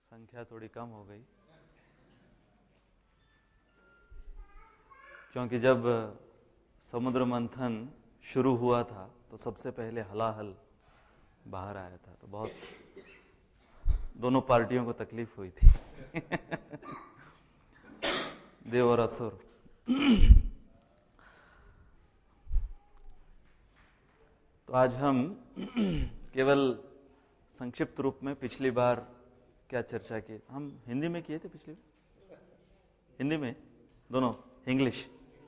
संख्या थोड़ी कम हो गई, क्योंकि जब समुद्र मंथन शुरू हुआ था तो सबसे पहले हलाहल बाहर आया था, तो बहुत दोनों पार्टियों को तकलीफ हुई थी देव और असुर। तो आज हम केवल संक्षिप्त रूप में पिछली बार क्या चर्चा की, हम हिंदी में किए थे पिछली बार, हिंदी में दोनों, इंग्लिश,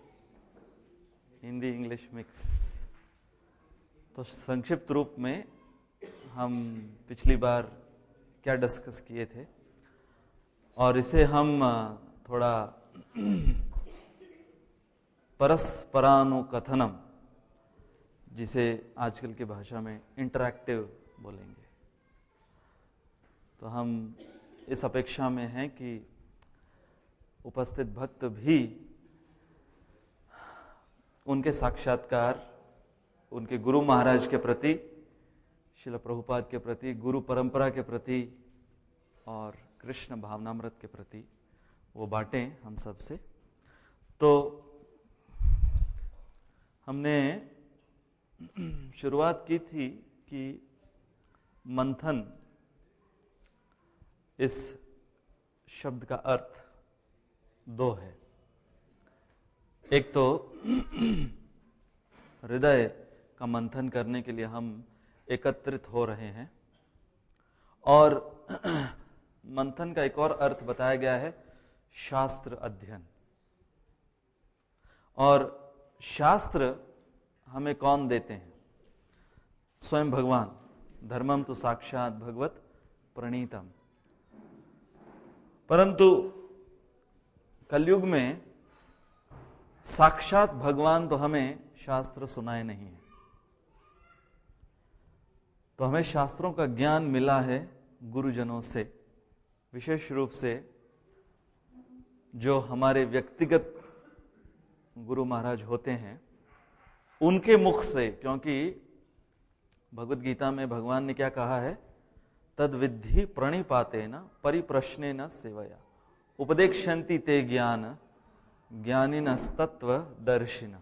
हिंदी इंग्लिश मिक्स। तो संक्षिप्त रूप में हम पिछली बार क्या डिस्कस किए थे, और इसे हम थोड़ा परस्परानुकथनम, जिसे आजकल की भाषा में इंटरैक्टिव बोलेंगे। तो हम इस अपेक्षा में हैं कि उपस्थित भक्त भी उनके साक्षात्कार, उनके गुरु महाराज के प्रति, श्रील प्रभुपाद के प्रति, गुरु परंपरा के प्रति और कृष्ण भावनामृत के प्रति वो बांटें हम सबसे। तो हमने शुरुआत की थी कि मंथन, इस शब्द का अर्थ दो है। एक तो हृदय का मंथन करने के लिए हम एकत्रित हो रहे हैं, और मंथन का एक और अर्थ बताया गया है शास्त्र अध्ययन। और शास्त्र हमें कौन देते हैं? स्वयं भगवान। धर्मम तो साक्षात भगवत प्रणीतम। परंतु कलयुग में साक्षात भगवान तो हमें शास्त्र सुनाए नहीं है। तो हमें शास्त्रों का ज्ञान मिला है गुरुजनों से, विशेष रूप से जो हमारे व्यक्तिगत गुरु महाराज होते हैं उनके मुख से। क्योंकि भगवद गीता में भगवान ने क्या कहा है? तद विद्धि प्रणिपातेन परिप्रश्नेन सेवया उपदेक्षन्ति ते ज्ञान ज्ञानिनस्तत्व दर्शिन।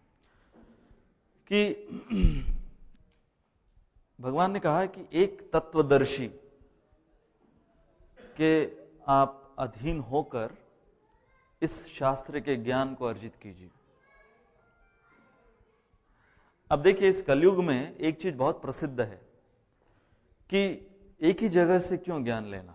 कि भगवान ने कहा है कि एक तत्वदर्शी के आप अधीन होकर इस शास्त्र के ज्ञान को अर्जित कीजिए। अब देखिए, इस कलयुग में एक चीज बहुत प्रसिद्ध है कि एक ही जगह से क्यों ज्ञान लेना?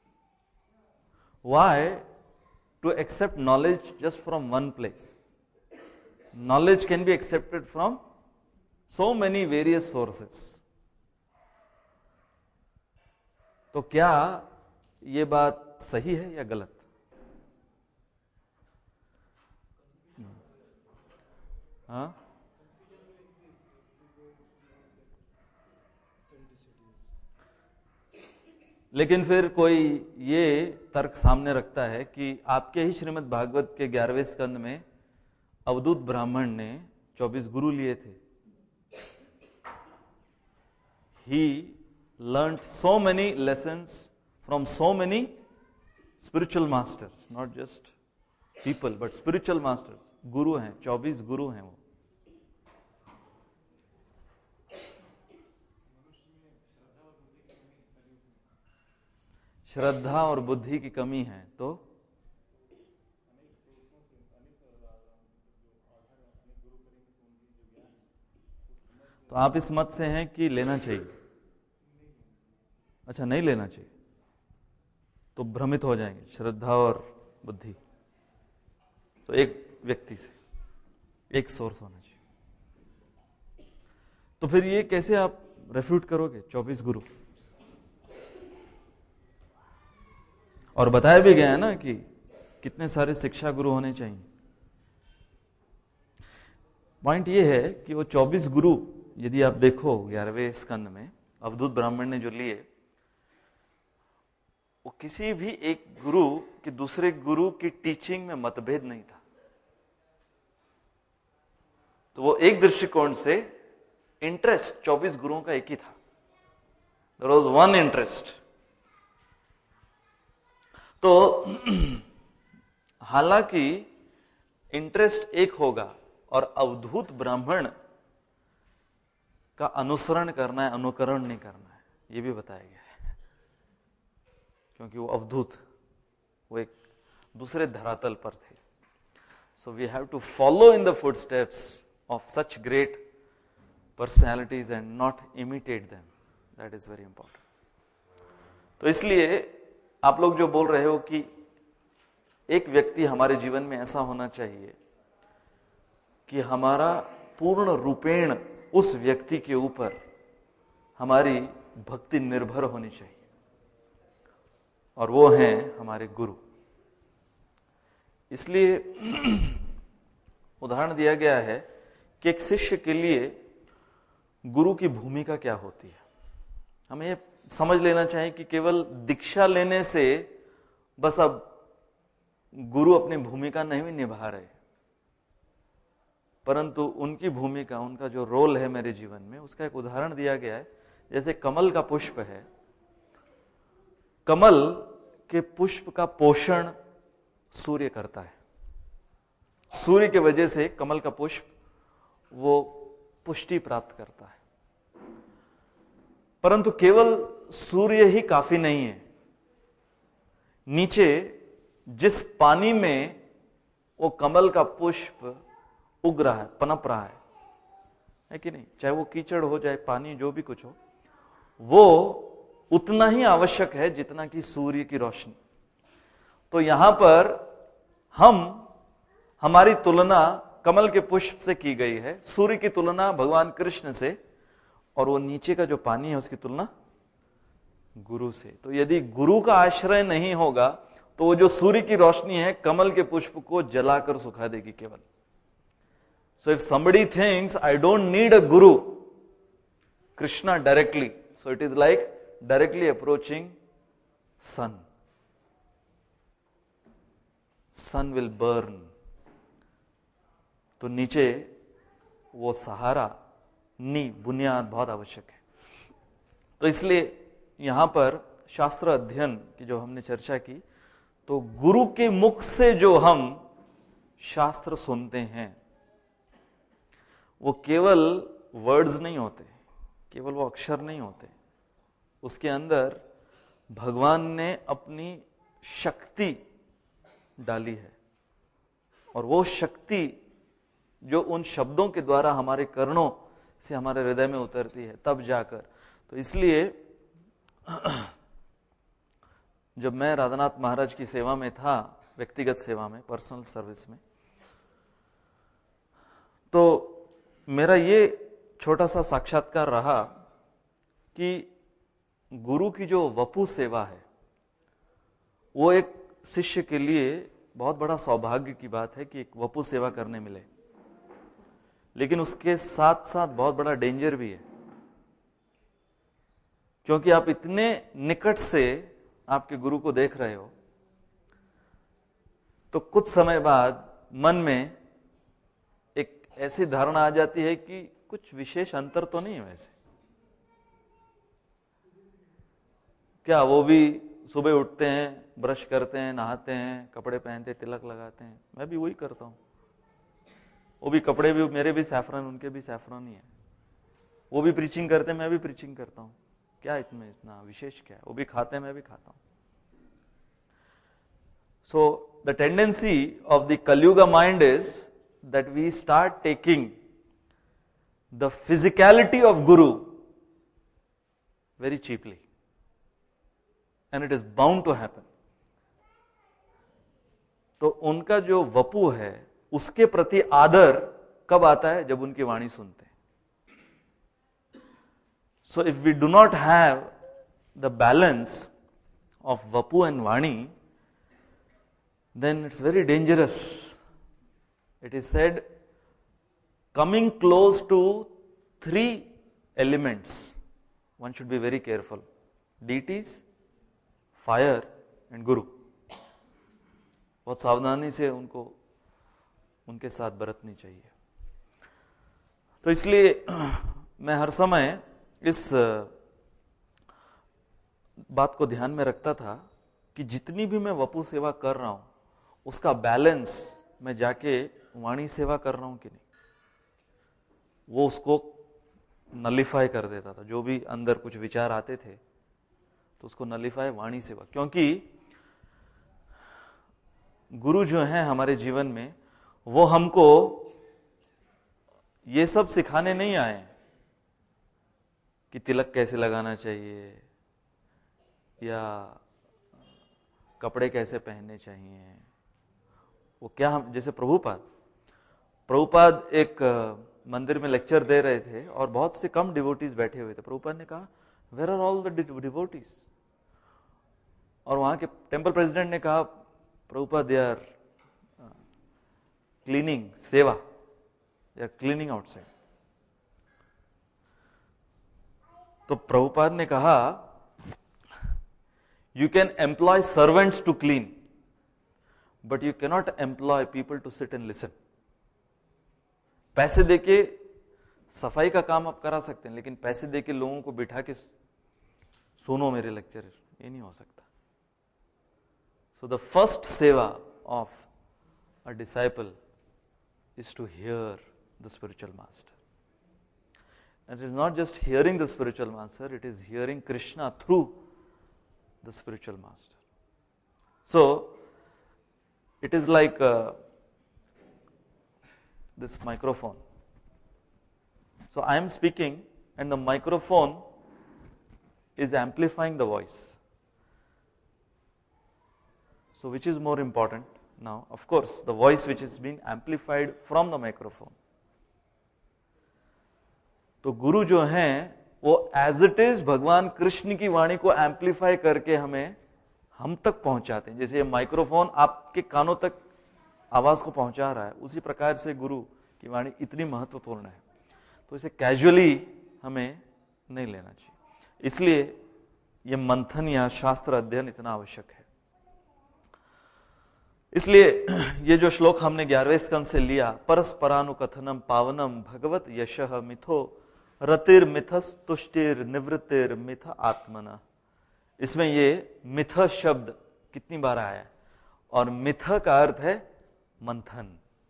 Why to accept knowledge just from one place? Knowledge can be accepted from so many various sources. तो क्या ये बात सही है या गलत? हाँ, लेकिन फिर कोई ये तर्क सामने रखता है कि आपके ही श्रीमद् भागवत के 11वें स्कंद में अवधूत ब्राह्मण ने 24 गुरु लिए थे। He learned so many lessons from so many spiritual masters, not just people but spiritual masters. गुरु हैं, 24 गुरु हैं वो। श्रद्धा और बुद्धि की कमी है, तो आप इस मत से हैं कि लेना चाहिए? अच्छा, नहीं लेना चाहिए, तो भ्रमित हो जाएंगे श्रद्धा और बुद्धि। तो एक व्यक्ति से एक सोर्स होना चाहिए। तो फिर ये कैसे आप रेफ्यूट करोगे 24 गुरु? और बताया भी गया है ना कि कितने सारे शिक्षा गुरु होने चाहिए। पॉइंट ये है कि वो 24 गुरु, यदि आप देखो 11वें स्कंद में अवधूत ब्राह्मण ने जो लिए, वो किसी भी एक गुरु कि दूसरे गुरु की टीचिंग में मतभेद नहीं था। तो वो एक दृष्टिकोण से इंटरेस्ट 24 गुरुओं का एक ही था। देयर वाज वन इंटरेस्ट तो हालांकि इंटरेस्ट एक होगा और अवधूत ब्राह्मण का अनुसरण करना है, अनुकरण नहीं करना है, यह भी बताया गया है, क्योंकि वो अवधूत, वो एक दूसरे धरातल पर थे. So we have to follow in the footsteps of such great personalities and not imitate them. That is very important. तो इसलिए आप लोग जो बोल रहे हो कि एक व्यक्ति हमारे जीवन में ऐसा होना चाहिए कि हमारा पूर्ण रूपेण उस व्यक्ति के ऊपर हमारी भक्ति निर्भर होनी चाहिए, और वो हैं हमारे गुरु. इसलिए उदाहरण दिया गया है कि एक शिष्य के लिए गुरु की भूमिका क्या होती है. हमें ये समझ लेना चाहिए कि केवल दीक्षा लेने से बस अब गुरु अपनी भूमिका नहीं निभा रहे, परंतु उनकी भूमिका, उनका जो रोल है मेरे जीवन में, उसका एक उदाहरण दिया गया है. जैसे कमल का पुष्प है, कमल के पुष्प का पोषण सूर्य करता है. सूर्य के वजह से कमल का पुष्प वो पुष्टि प्राप्त करता है. परंतु केवल सूर्य ही काफी नहीं है. नीचे जिस पानी में वो कमल का पुष्प उग रहा है, पनप रहा है कि नहीं, चाहे वो कीचड़ हो जाए, पानी, जो भी कुछ हो, वो उतना ही आवश्यक है जितना कि सूर्य की रोशनी. तो यहां पर हमारी तुलना कमल के पुष्प से की गई है, सूर्य की तुलना भगवान कृष्ण से, और वो नीचे का जो पानी है उसकी तुलना गुरु से. तो यदि गुरु का आश्रय नहीं होगा तो वो जो सूर्य की रोशनी है कमल के पुष्प को जलाकर सुखा देगी केवल. So if somebody thinks I don't need a guru, Krishna directly, so it is like directly approaching sun. Sun will burn. तो नीचे वो सहारा, नी, बुनियाद बहुत आवश्यक है. तो इसलिए यहां पर शास्त्र अध्ययन की जो हमने चर्चा की, तो गुरु के मुख से जो हम शास्त्र सुनते हैं वो केवल वर्ड्स नहीं होते, केवल वो अक्षर नहीं होते, उसके अंदर भगवान ने अपनी शक्ति डाली है, और वो शक्ति जो उन शब्दों के द्वारा हमारे कर्णों से हमारे हृदय में उतरती है तब जाकर. तो इसलिए जब मैं राधानाथ महाराज की सेवा में था, व्यक्तिगत सेवा में, पर्सनल सर्विस में, तो मेरा ये छोटा सा साक्षात्कार रहा कि गुरु की जो वपु सेवा है वो एक शिष्य के लिए बहुत बड़ा सौभाग्य की बात है कि एक वपु सेवा करने मिले, लेकिन उसके साथ साथ बहुत बड़ा डेंजर भी है, क्योंकि आप इतने निकट से आपके गुरु को देख रहे हो, तो कुछ समय बाद मन में एक ऐसी धारणा आ जाती है कि कुछ विशेष अंतर तो नहीं है. वैसे क्या वो भी सुबह उठते हैं, ब्रश करते हैं, नहाते हैं, कपड़े पहनते, तिलक लगाते हैं, मैं भी वही करता हूं. वो भी कपड़े भी, मेरे भी सैफरन, उनके भी सैफरन ही है. वो भी प्रीचिंग करते हैं, मैं भी प्रीचिंग करता हूं. क्या इतना विशेष क्या है? वो भी खाते हैं, मैं भी खाता हूं. So the tendency of the Kalyuga mind is that we start taking the physicality of Guru very cheaply, and it is bound to happen. तो उनका जो वपु है उसके प्रति आदर कब आता है? जब उनकी वाणी सुनते हैं. So if we do not have the balance of vapu and vani, then it's very dangerous. It is said, coming close to 3 elements, one should be very careful. Deities, fire and Guru. बहुत सावधानी से उनके साथ बरतनी चाहिए. तो इसलिए मैं हर समय इस बात को ध्यान में रखता था कि जितनी भी मैं वपु सेवा कर रहा हूं उसका बैलेंस मैं जाके वाणी सेवा कर रहा हूं कि नहीं, वो उसको नलिफाई कर देता था। जो भी अंदर कुछ विचार आते थे तो उसको नलिफाई वाणी सेवा, क्योंकि गुरु जो हैं हमारे जीवन में वो हमको ये सब सिखाने नहीं आए कि तिलक कैसे लगाना चाहिए या कपड़े कैसे पहनने चाहिए। वो क्या हम जैसे प्रभुपाद एक मंदिर में लेक्चर दे रहे थे और बहुत से कम डिवोटीज बैठे हुए थे। प्रभुपाद ने कहा where are all the devotees, और वहां के टेंपल प्रेसिडेंट ने कहा प्रभुपाद दे आर क्लीनिंग सेवा, दे आर क्लीनिंग आउटसाइड। तो प्रभुपाद ने कहा you can employ servants to clean but you cannot employ people to sit and listen. पैसे देके सफाई का काम आप करा सकते हैं, लेकिन पैसे देके लोगों को बिठा के सुनो मेरे लेक्चर, ये नहीं हो सकता। So the first seva of a disciple is to hear the spiritual master. And it is not just hearing the spiritual master, it is hearing Krishna through the spiritual master. So, it is like this microphone. So, I am speaking and the microphone is amplifying the voice. So, which is more important now? Of course, the voice which is being amplified from the microphone. तो गुरु जो हैं वो as it is भगवान कृष्ण की वाणी को amplify करके हमें हम तक पहुंचाते हैं। जैसे ये माइक्रोफोन आपके कानों तक आवाज को पहुंचा रहा है, उसी प्रकार से गुरु की वाणी इतनी महत्वपूर्ण है। तो इसे कैजुअली हमें नहीं लेना चाहिए, इसलिए ये मंथन या शास्त्र अध्ययन इतना आवश्यक है। इसलिए ये जो श्लोक हमने 11वें स्कंद से लिया, परस्परानुकथनम पावनम भगवत यशः मिथो रतिर मिथस तुष्टिर निवृत्तिर मिथ आत्मना, इसमें ये मिथ शब्द कितनी बार आया है, और मिथ का अर्थ है मंथन,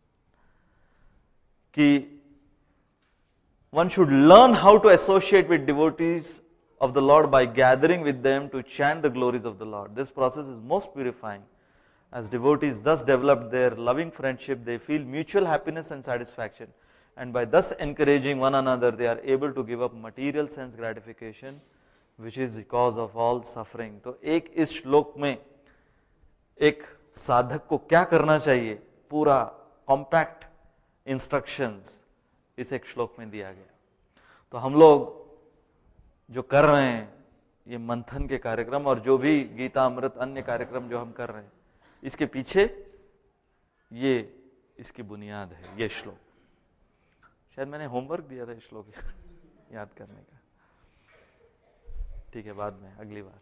कि one should learn how to associate with devotees of the Lord by gathering with them to chant the glories of the Lord. This process is most purifying. As devotees thus develop their loving friendship, they feel mutual happiness and satisfaction. And by thus encouraging one another, they are able to give up material sense gratification, which is the cause of all suffering. तो एक इस श्लोक में एक साधक को क्या करना चाहिए, पूरा कॉम्पैक्ट इंस्ट्रक्शंस इस एक श्लोक में दिया गया। तो हम लोग जो कर रहे हैं ये मंथन के कार्यक्रम और जो भी गीता अमृत अन्य कार्यक्रम जो हम कर रहे हैं, इसके पीछे ये इसकी बुनियाद है, ये श्लोक। शायद मैंने होमवर्क दिया था इस श्लोक याद करने का, ठीक है, बाद में अगली बार।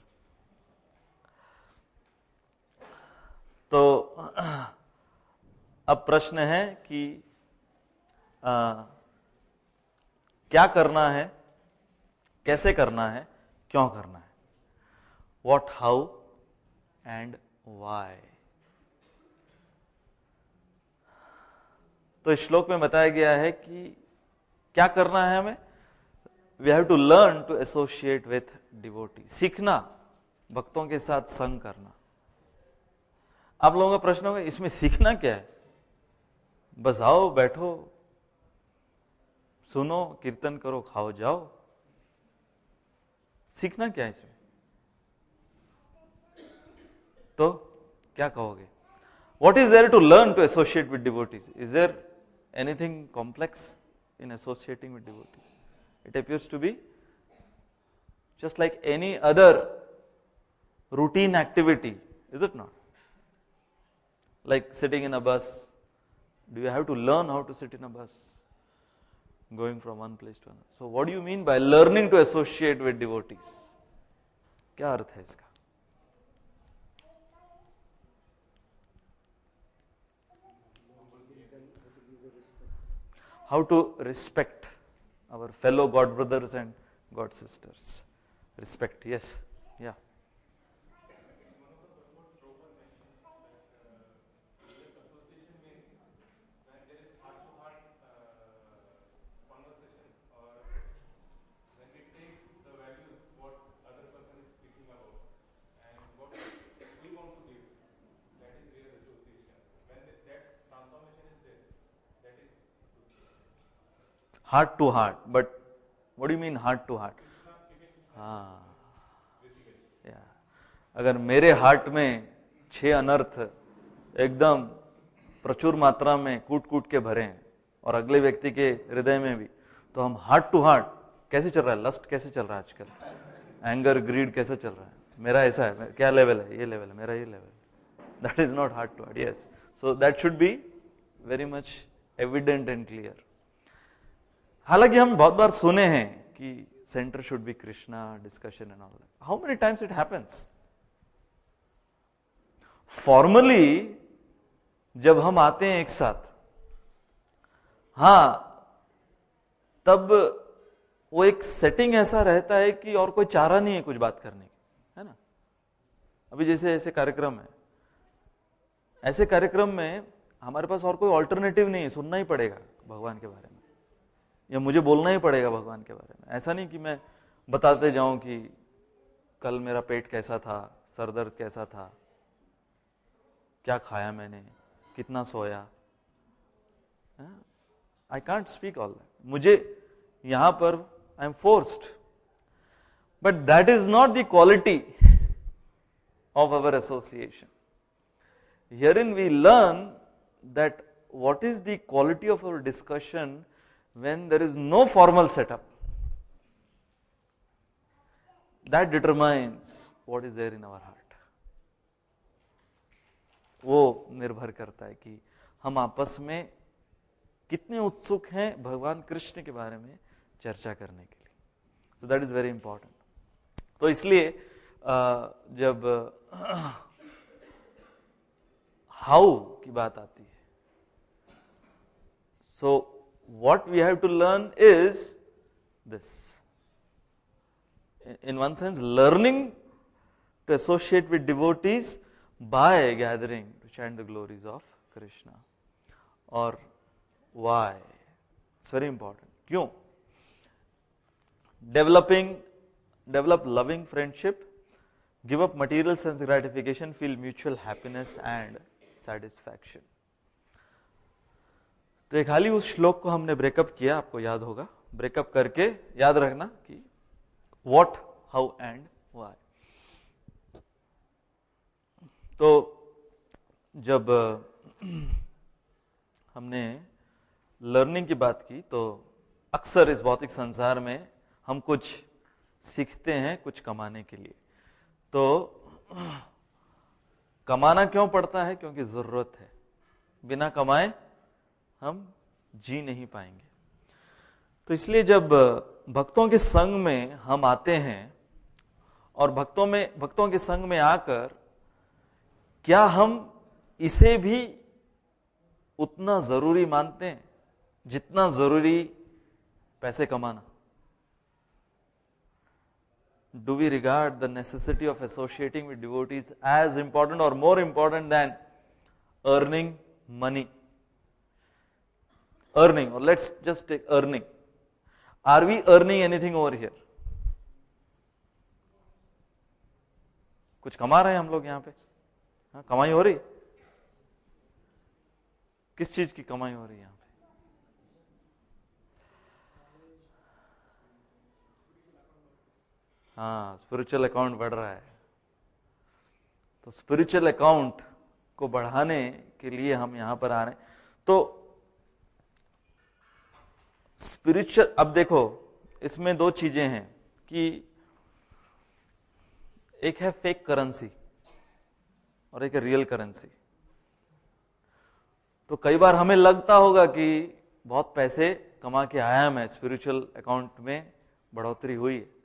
तो अब प्रश्न है कि क्या करना है, कैसे करना है, क्यों करना है, व्हाट, हाउ एंड व्हाई। तो इस श्लोक में बताया गया है कि क्या करना है हमें। We have to learn to associate with devotee, सीखना भक्तों के साथ संग करना। आप लोगों का प्रश्न होगा इसमें सीखना क्या है, बस आओ बैठो सुनो कीर्तन करो खाओ जाओ, सीखना क्या है इसमें? तो क्या कहोगे? What is there to learn to associate with devotees? Is there anything complex in associating with devotees? It appears to be just like any other routine activity, is it not? Like sitting in a bus. Do you have to learn how to sit in a bus? Going from one place to another. So what do you mean by learning to associate with devotees? क्या अर्थ है इसका? How to respect our fellow God brothers and God sisters. Respect, yes, yeah. Heart to heart, but what do you mean heart to heart? हाँ, अगर मेरे heart में 6 अनर्थ एकदम प्रचुर मात्रा में कूट कूट के भरे हैं और अगले व्यक्ति के हृदय में भी, तो हम हार्ट टू हार्ट कैसे चल रहा है? लस्ट कैसे चल रहा है आजकल? एंगर, ग्रीड कैसे चल रहा है? मेरा ऐसा है, क्या लेवल है? ये लेवल है, मेरा ये level. That is not heart to heart. Yes, so that should be very much evident and clear. हालांकि हम बहुत बार सुने हैं कि centre should be Krishna, discussion and all that. How many times it happens? Formally जब हम आते हैं एक साथ, हाँ, तब वो एक सेटिंग ऐसा रहता है कि और कोई चारा नहीं है कुछ बात करने की, है ना? अभी जैसे ऐसे कार्यक्रम है, ऐसे कार्यक्रम में हमारे पास और कोई ऑल्टरनेटिव नहीं है, सुनना ही पड़ेगा भगवान के बारे में, या मुझे बोलना ही पड़ेगा भगवान के बारे में। ऐसा नहीं कि मैं बताते जाऊं कि कल मेरा पेट कैसा था, सर दर्द कैसा था, क्या खाया मैंने, कितना सोया। I can't speak all that. मुझे यहां पर I am forced, but that is not the quality of our association. Herein we learn that what is the quality of our discussion when there is no formal setup. That determines what is there in our heart. वो निर्भर करता है कि हम आपस में कितने उत्सुक हैं भगवान कृष्ण के बारे में चर्चा करने के लिए। So that is very important. तो इसलिए जब हाउ की बात आती है, so what we have to learn is this. In one sense, learning to associate with devotees by gathering to chant the glories of Krishna. Or why? It's very important. क्यों? Develop loving friendship, give up material sense gratification, feel mutual happiness and satisfaction. तो एक हाल ही उस श्लोक को हमने breakup किया, आपको याद होगा। ब्रेकअप करके याद रखना कि व्हाट, हाउ एंड व्हाई। तो जब हमने लर्निंग की बात की, तो अक्सर इस भौतिक संसार में हम कुछ सीखते हैं कुछ कमाने के लिए। तो कमाना क्यों पड़ता है? क्योंकि जरूरत है। बिना कमाए हम जी नहीं पाएंगे। तो इसलिए जब भक्तों के संग में हम आते हैं और भक्तों के संग में आकर क्या हम इसे भी उतना जरूरी मानते हैं जितना जरूरी पैसे कमाना? Do we regard the necessity of associating with devotees as important or more important than earning money? Earning, or let's just take earning. Are we earning anything over here? कुछ कमा रहे हैं हम लोग यहाँ पे? हाँ, कमाई हो रही? किस चीज की कमाई हो रही है यहाँ पे? हाँ, स्पिरिचुअल अकाउंट बढ़ रहा है। तो स्पिरिचुअल अकाउंट को बढ़ाने के लिए हम यहां पर आ रहे हैं। तो स्पिरिचुअल, अब देखो इसमें दो चीजें हैं कि एक है फेक करेंसी और एक है रियल करेंसी। तो कई बार हमें लगता होगा कि बहुत पैसे कमा के आया मैं, स्पिरिचुअल अकाउंट में बढ़ोतरी हुई है,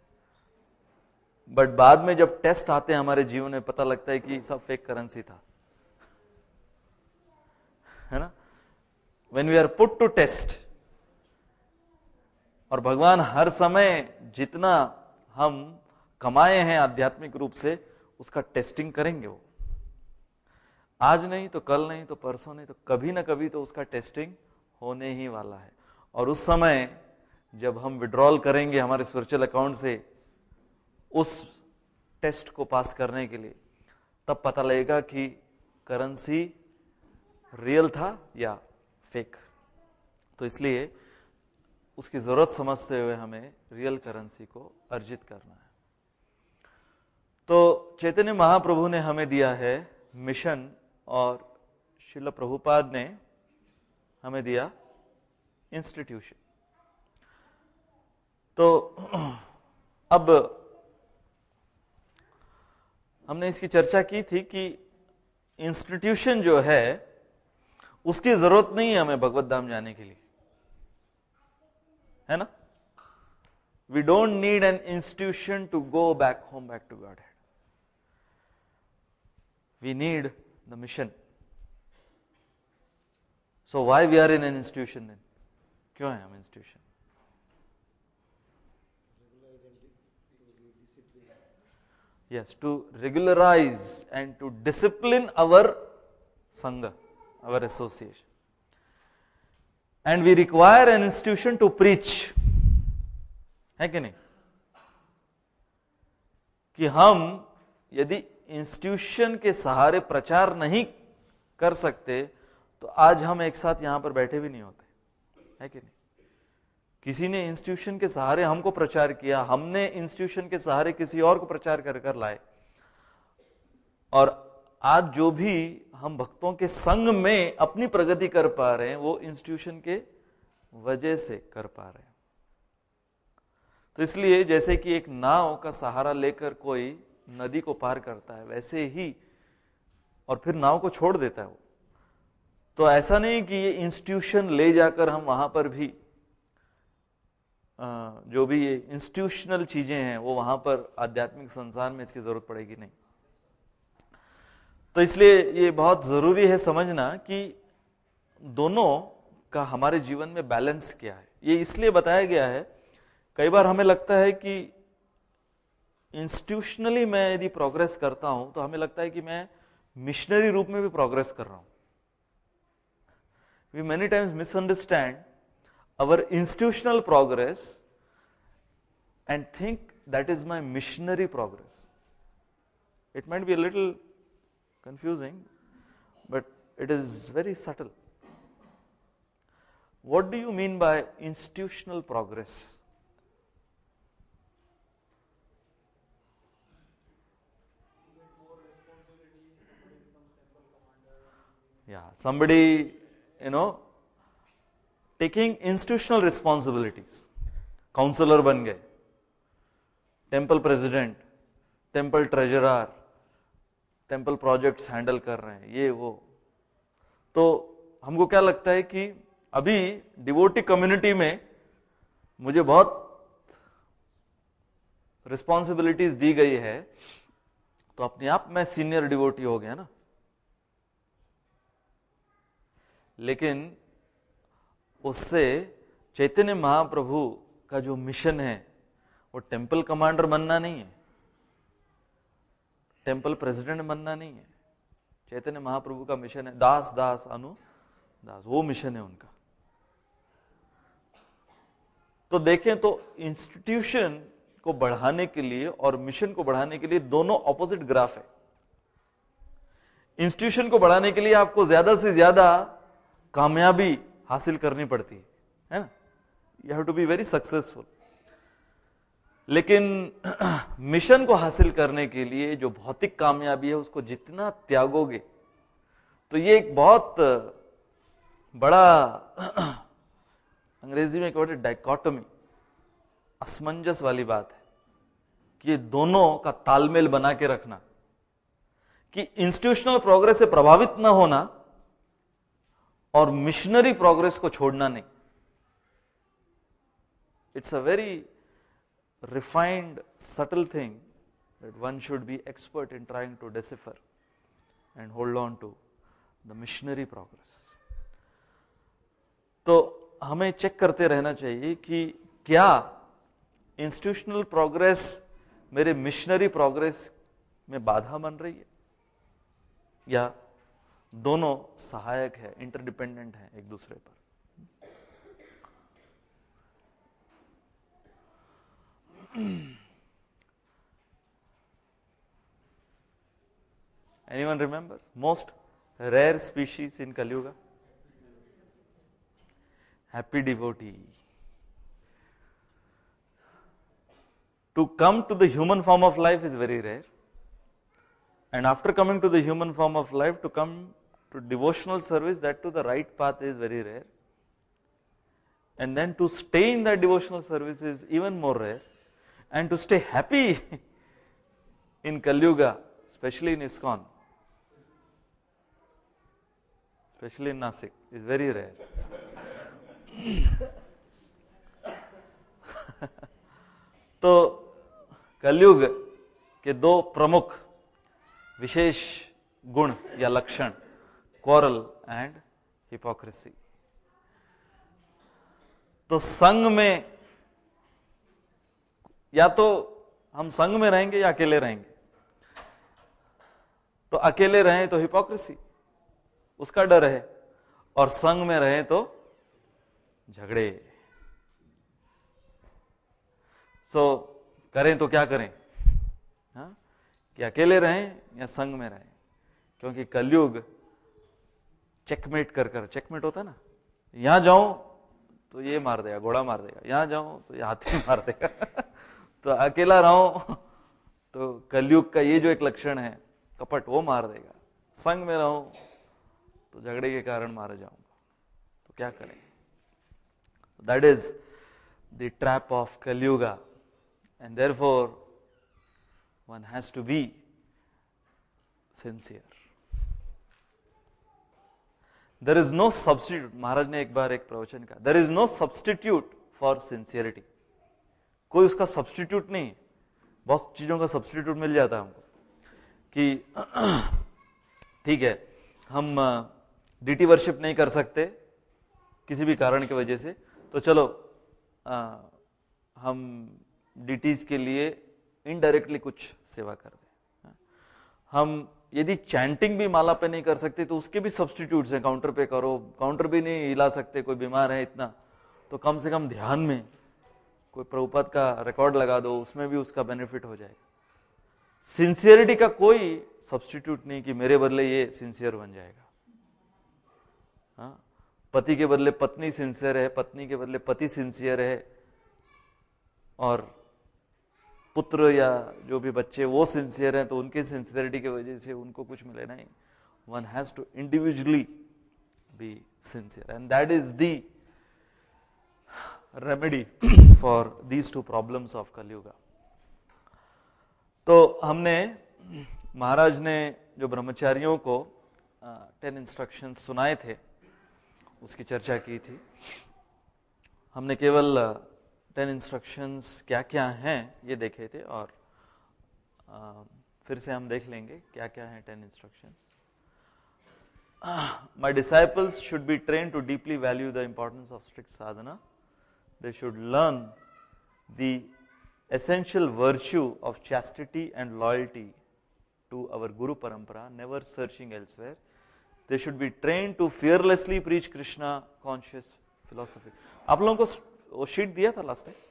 बट बाद में जब टेस्ट आते हैं हमारे जीवन में पता लगता है कि सब फेक करेंसी था, है ना? When we are put to test, और भगवान हर समय जितना हम कमाए हैं आध्यात्मिक रूप से उसका टेस्टिंग करेंगे। वो आज नहीं तो कल नहीं तो परसों नहीं तो कभी ना कभी तो उसका टेस्टिंग होने ही वाला है। और उस समय जब हम विड्रॉल करेंगे हमारे स्पिरिचुअल अकाउंट से उस टेस्ट को पास करने के लिए, तब पता लगेगा कि करेंसी रियल था या फेक। तो इसलिए उसकी जरूरत समझते हुए हमें रियल करेंसी को अर्जित करना है। तो चैतन्य महाप्रभु ने हमें दिया है मिशन और श्रील प्रभुपाद ने हमें दिया इंस्टीट्यूशन। तो अब हमने इसकी चर्चा की थी कि इंस्टीट्यूशन जो है उसकी जरूरत नहीं है हमें भगवत धाम जाने के लिए, है ना। We don't need an institution to go back home, back to godhead. We need the mission. So why we are in an institution then? क्यों है हम institution? Yes, to regularize and to discipline our sangha, our association. And we require an institution to preach. है कि नहीं? कि हम यदि institution के सहारे प्रचार नहीं कर सकते तो आज हम एक साथ यहां पर बैठे भी नहीं होते, है कि नहीं? किसी ने इंस्टीट्यूशन के सहारे हमको प्रचार किया, हमने इंस्टीट्यूशन के सहारे किसी और को प्रचार कर कर लाए, और आज जो भी हम भक्तों के संग में अपनी प्रगति कर पा रहे हैं वो इंस्टीट्यूशन के वजह से कर पा रहे हैं। तो इसलिए जैसे कि एक नाव का सहारा लेकर कोई नदी को पार करता है वैसे ही, और फिर नाव को छोड़ देता है वो, तो ऐसा नहीं कि ये इंस्टीट्यूशन ले जाकर हम वहां पर भी जो भी ये इंस्टीट्यूशनल चीजें हैं वो वहां पर आध्यात्मिक संसार में इसकी जरूरत पड़ेगी, नहीं। तो इसलिए ये बहुत जरूरी है समझना कि दोनों का हमारे जीवन में बैलेंस क्या है। ये इसलिए बताया गया है, कई बार हमें लगता है कि इंस्टीट्यूशनली मैं यदि प्रोग्रेस करता हूं तो हमें लगता है कि मैं मिशनरी रूप में भी प्रोग्रेस कर रहा हूं। We many times misunderstand our institutional progress and think that is my missionary progress. It might be a little confusing, but it is very subtle. What do you mean by institutional progress? Yeah, somebody, taking institutional responsibilities, counsellor बन गए, temple president, temple treasurer, temple projects handle कर रहे हैं, ये वो। तो हमको क्या लगता है कि अभी डिवोटी कम्युनिटी में मुझे बहुत रिस्पॉन्सिबिलिटीज दी गई है तो अपने आप मैं सीनियर डिवोटी हो गया ना। लेकिन उससे चैतन्य महाप्रभु का जो मिशन है वो टेम्पल कमांडर बनना नहीं है, टेम्पल प्रेसिडेंट बनना नहीं है। चैतन्य महाप्रभु का मिशन है दास दास अनु दास, वो मिशन है उनका। तो देखें तो इंस्टीट्यूशन को बढ़ाने के लिए और मिशन को बढ़ाने के लिए दोनों ऑपोजिट ग्राफ है। इंस्टीट्यूशन को बढ़ाने के लिए आपको ज्यादा से ज्यादा कामयाबी हासिल करनी पड़ती है ना, you have to be very successful. लेकिन मिशन को हासिल करने के लिए जो भौतिक कामयाबी है उसको जितना त्यागोगे, तो ये एक बहुत बड़ा अंग्रेजी में कहते हैं डाइकोटमी, असमंजस वाली बात है कि ये दोनों का तालमेल बना के रखना, कि इंस्टीट्यूशनल प्रोग्रेस से प्रभावित ना होना और मिशनरी प्रोग्रेस को छोड़ना नहीं। It's a very refined subtle thing that one should be expert in trying to decipher and hold on to the missionary progress. तो हमें चेक करते रहना चाहिए कि क्या इंस्टीट्यूशनल प्रोग्रेस मेरे मिशनरी प्रोग्रेस में बाधा बन रही है, या दोनों सहायक है, इंटरडिपेंडेंट है एक दूसरे पर। Anyone remembers most rare species in Kali Yuga? Happy devotee. to come to the human form of life is very rare. And after coming to the human form of life, to come to devotional service, that to the right path, is very rare. And then to stay in that devotional service is even more rare. And to stay happy in Kali Yuga, especially in ISKCON, especially in Nasik, is very rare. तो कलयुग के दो प्रमुख विशेष गुण या लक्षण, quarrel and hypocrisy. तो संग में, या तो हम संग में रहेंगे या अकेले रहेंगे। तो अकेले रहें तो हिपोक्रेसी, उसका डर है, और संग में रहें तो झगड़े। करें तो क्या करें, हाँ? कि अकेले रहें या संग में रहें, क्योंकि कलयुग चेकमेट कर चेकमेट होता है ना, यहां जाऊं तो ये मार देगा, घोड़ा मार देगा, यहां जाऊं तो ये हाथी मार देगा। तो अकेला रहूं तो कलयुग का ये जो एक लक्षण है कपट, वो मार देगा। संग में रहूं तो झगड़े के कारण मारा जाऊंगा। तो क्या करें? That is the trap of Kaliyuga, and therefore one has to be sincere. There is no substitute. Maharaj ने एक बार एक प्रवचन कहा, there is no substitute for sincerity. कोई उसका सब्सटीट्यूट नहीं। बहुत चीजों का सब्सटीट्यूट मिल जाता है हमको कि ठीक है, हम डीटी वर्शिप नहीं कर सकते किसी भी कारण की वजह से, तो चलो हम डीटीज के लिए इनडायरेक्टली कुछ सेवा कर दें। हम यदि चैंटिंग भी माला पे नहीं कर सकते तो उसके भी सब्सटीट्यूट्स हैं, काउंटर पे करो, काउंटर भी नहीं हिला सकते, कोई बीमार है इतना, तो कम से कम ध्यान में कोई प्रभुपाद का रिकॉर्ड लगा दो, उसमें भी उसका बेनिफिट हो जाएगा। सिंसियरिटी का कोई सब्सटीट्यूट नहीं कि मेरे बदले ये सिंसियर बन जाएगा। हाँ? पति के बदले पत्नी सिंसियर है, पत्नी के बदले पति सिंसियर है, और पुत्र या जो भी बच्चे वो सिंसियर हैं, तो उनके सिंसियरिटी की वजह से उनको कुछ मिले नहीं। One has to individually be sincere, and that is the remedy for these two problems of Kaliyuga. तो हमने, महाराज ने जो ब्रह्मचारियों को 10 इंस्ट्रक्शंस सुनाए थे उसकी चर्चा की थी। हमने केवल 10 इंस्ट्रक्शंस क्या क्या हैं ये देखे थे, और फिर से हम देख लेंगे क्या क्या हैं 10 instructions. My disciples should be trained to deeply value the importance of strict sadhana. They should learn the essential virtue of chastity and loyalty to our Guru Parampara, never searching elsewhere. They should be trained to fearlessly preach Krishna conscious philosophy. आप लोगों को वो sheet दिया था last time,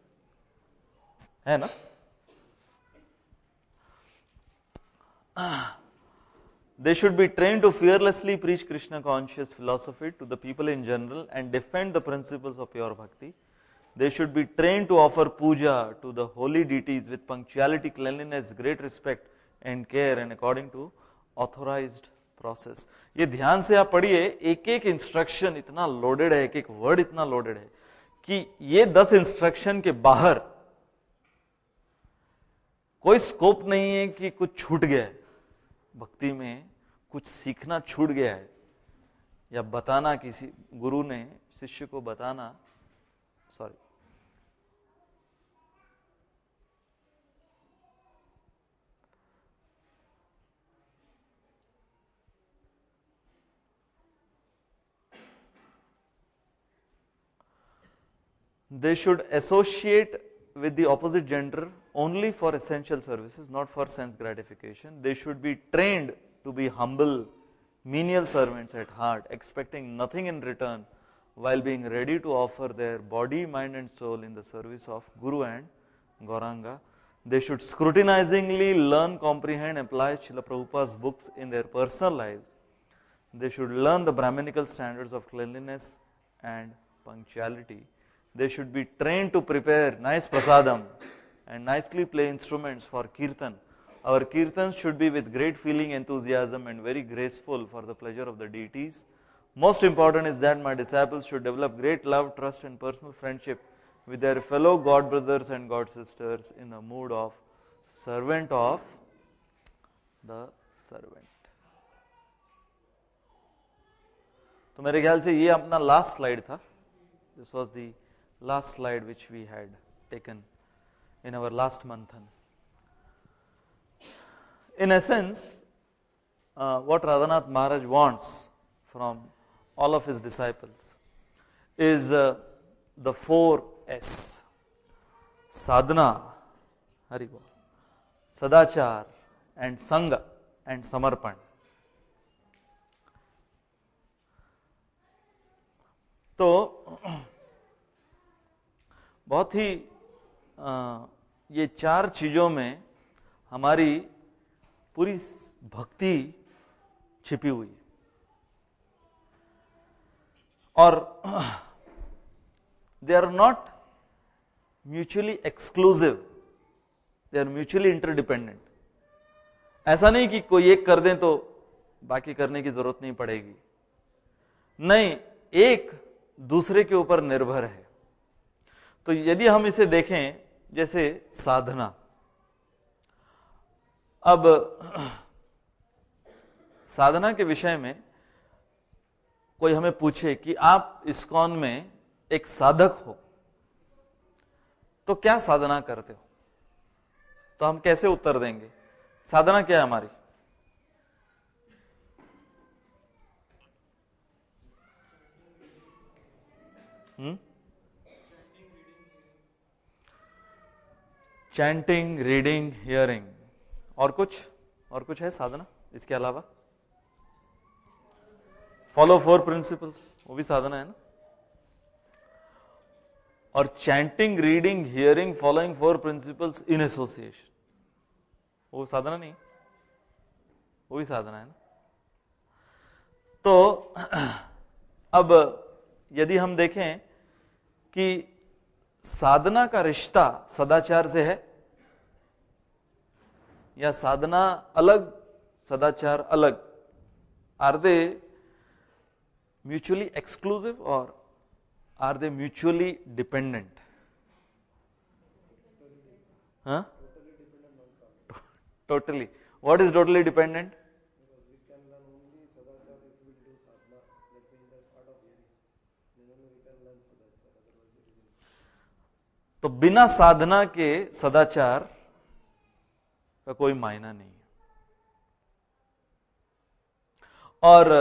है ना? They should be trained to fearlessly preach Krishna conscious philosophy to the people in general and defend the principles of pure bhakti. They should be trained to offer puja to the holy deities with punctuality, cleanliness, great respect and care, and according to authorized process. ये ध्यान से आप पढ़िए, एक एक instruction इतना loaded है, एक एक वर्ड इतना लोडेड है कि ये 10 इंस्ट्रक्शन के बाहर कोई स्कोप नहीं है कि कुछ छूट गया है, भक्ति में कुछ सीखना छूट गया है, या बताना, किसी गुरु ने शिष्य को बताना, sorry, they should associate with the opposite gender only for essential services, not for sense gratification. They should be trained to be humble, menial servants at heart, expecting nothing in return, while being ready to offer their body, mind and soul in the service of Guru and Gauranga. They should scrutinizingly learn, comprehend, apply Srila Prabhupada's books in their personal lives. They should learn the Brahminical standards of cleanliness and punctuality. They should be trained to prepare nice prasadam and nicely play instruments for kirtan. Our kirtans should be with great feeling, enthusiasm and very graceful for the pleasure of the deities. Most important is that my disciples should develop great love, trust and personal friendship with their fellow God brothers and God sisters in the mood of servant of the servant. तो मेरे ख्याल से ये अपना last slide था. This was the last slide which we had taken in our last manthan. In essence, what Radhanath Maharaj wants from all of his disciples is the 4S: sadhana, Hari Bol, sadachar, and sangha, and samarpan. तो बहुत ही ये चार चीजों में हमारी पूरी भक्ति छिपी हुई है. और they are not mutually exclusive, they are mutually interdependent. ऐसा नहीं कि कोई एक कर दें तो बाकी करने की जरूरत नहीं पड़ेगी. नहीं, एक दूसरे के ऊपर निर्भर है. तो यदि हम इसे देखें जैसे साधना, अब साधना के विषय में कोई हमें पूछे कि आप इस्कॉन में एक साधक हो तो क्या साधना करते हो, तो हम कैसे उत्तर देंगे? साधना क्या है हमारी? Chanting, reading, hearing. और कुछ है साधना इसके अलावा? फॉलो 4 प्रिंसिपल्स, वो भी साधना है ना. और chanting, reading, hearing, following 4 principles in association, वो साधना नहीं? वो भी साधना है ना. तो अब यदि हम देखें कि साधना का रिश्ता सदाचार से है या साधना अलग, सदाचार अलग, आर दे म्यूचुअली एक्सक्लूसिव और आर दे म्यूचुअली डिपेंडेंट? हाँ, totally. What is totally dependent? तो बिना साधना के सदाचार का कोई मायना नहीं है. और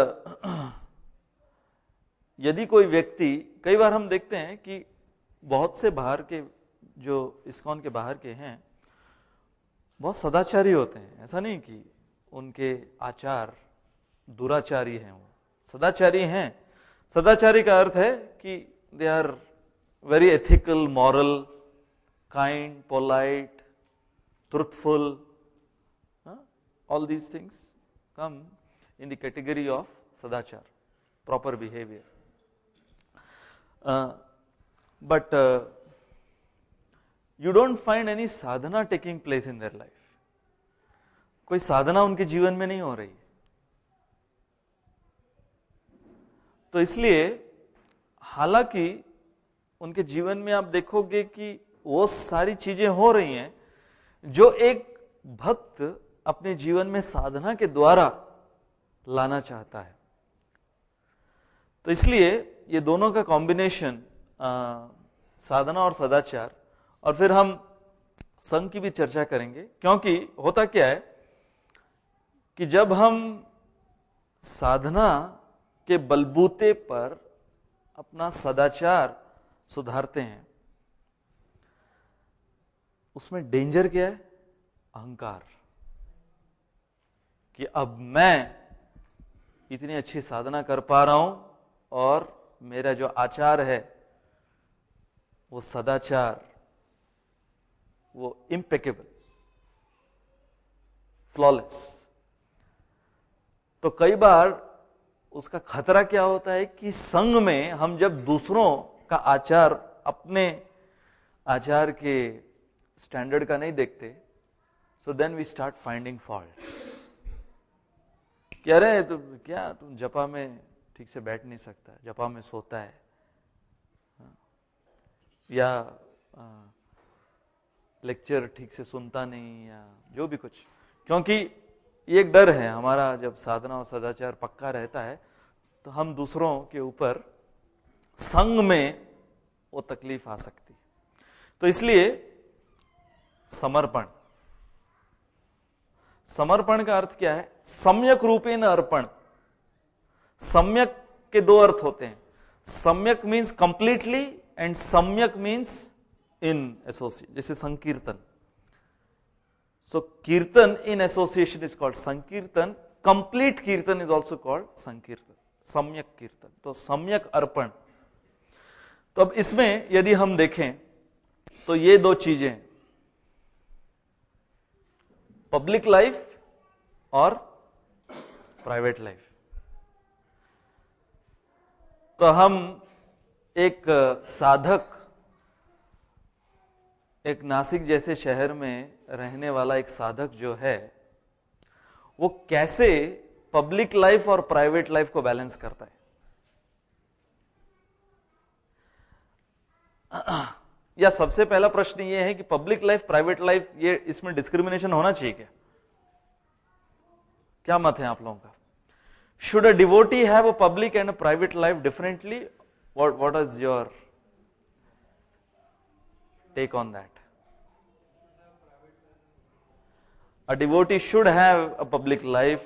यदि कोई व्यक्ति, कई बार हम देखते हैं कि बहुत से बाहर के, जो इस्कॉन के बाहर के हैं, बहुत सदाचारी होते हैं. ऐसा नहीं कि उनके आचार दुराचारी हैं, वो सदाचारी हैं. सदाचारी का अर्थ है कि they are very ethical, moral, kind, polite, truthful. All these things come in the category of sadachar, proper behavior. But you don't find any sadhana taking place in their life. कोई साधना उनके जीवन में नहीं हो रही. तो इसलिए हालांकि उनके जीवन में आप देखोगे कि वो सारी चीजें हो रही हैं जो एक भक्त अपने जीवन में साधना के द्वारा लाना चाहता है. तो इसलिए ये दोनों का कॉम्बिनेशन, साधना और सदाचार, और फिर हम संघ की भी चर्चा करेंगे. क्योंकि होता क्या है कि जब हम साधना के बलबूते पर अपना सदाचार सुधारते हैं, उसमें डेंजर क्या है? अहंकार. कि अब मैं इतनी अच्छी साधना कर पा रहा हूं और मेरा जो आचार है वो सदाचार, वो इम्पेकेबल, फ्लॉलेस. तो कई बार उसका खतरा क्या होता है कि संघ में हम जब दूसरों का आचार अपने आचार के स्टैंडर्ड का नहीं देखते, so then we start finding faults कि अरे तुम जपा में ठीक से बैठ नहीं सकता, जपा में सोता है, या लेक्चर ठीक से सुनता नहीं, या जो भी कुछ। क्योंकि ये एक डर है हमारा, जब साधना और सदाचार पक्का रहता है तो हम दूसरों के ऊपर संग में वो तकलीफ आ सकती। तो इसलिए समर्पण, समर्पण का अर्थ क्या है? सम्यक रूपेण अर्पण। सम्यक के दो अर्थ होते हैं, samyak means completely and samyak means in association, जैसे संकीर्तन। So kirtan in association is called sankirtan, complete kirtan is also called sankirtan, samyak कीर्तन। तो सम्यक अर्पण। तो अब इसमें यदि हम देखें तो ये दो चीजें, पब्लिक लाइफ और प्राइवेट लाइफ। तो हम एक साधक, एक नासिक जैसे शहर में रहने वाला एक साधक जो है, वो कैसे पब्लिक लाइफ और प्राइवेट लाइफ को बैलेंस करता है? या सबसे पहला प्रश्न ये है कि पब्लिक लाइफ प्राइवेट लाइफ, ये इसमें डिस्क्रिमिनेशन होना चाहिए क्या? क्या मत है आप लोगों का? Should a devotee have a public and a private life differently? What is your take on that? A devotee should have a public life.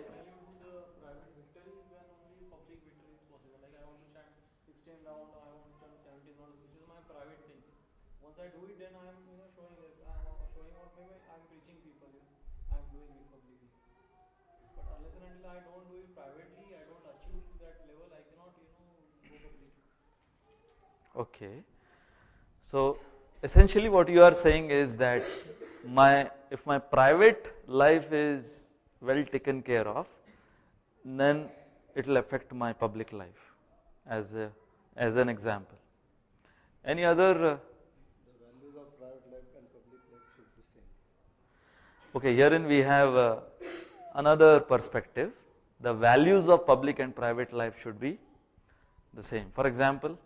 Okay. So essentially what you are saying is that if my private life is well taken care of, then it will affect my public life, as an example. Any other? The values of private life and public life should be same. Okay, herein we have another perspective. The values of public and private life should be the same. For example,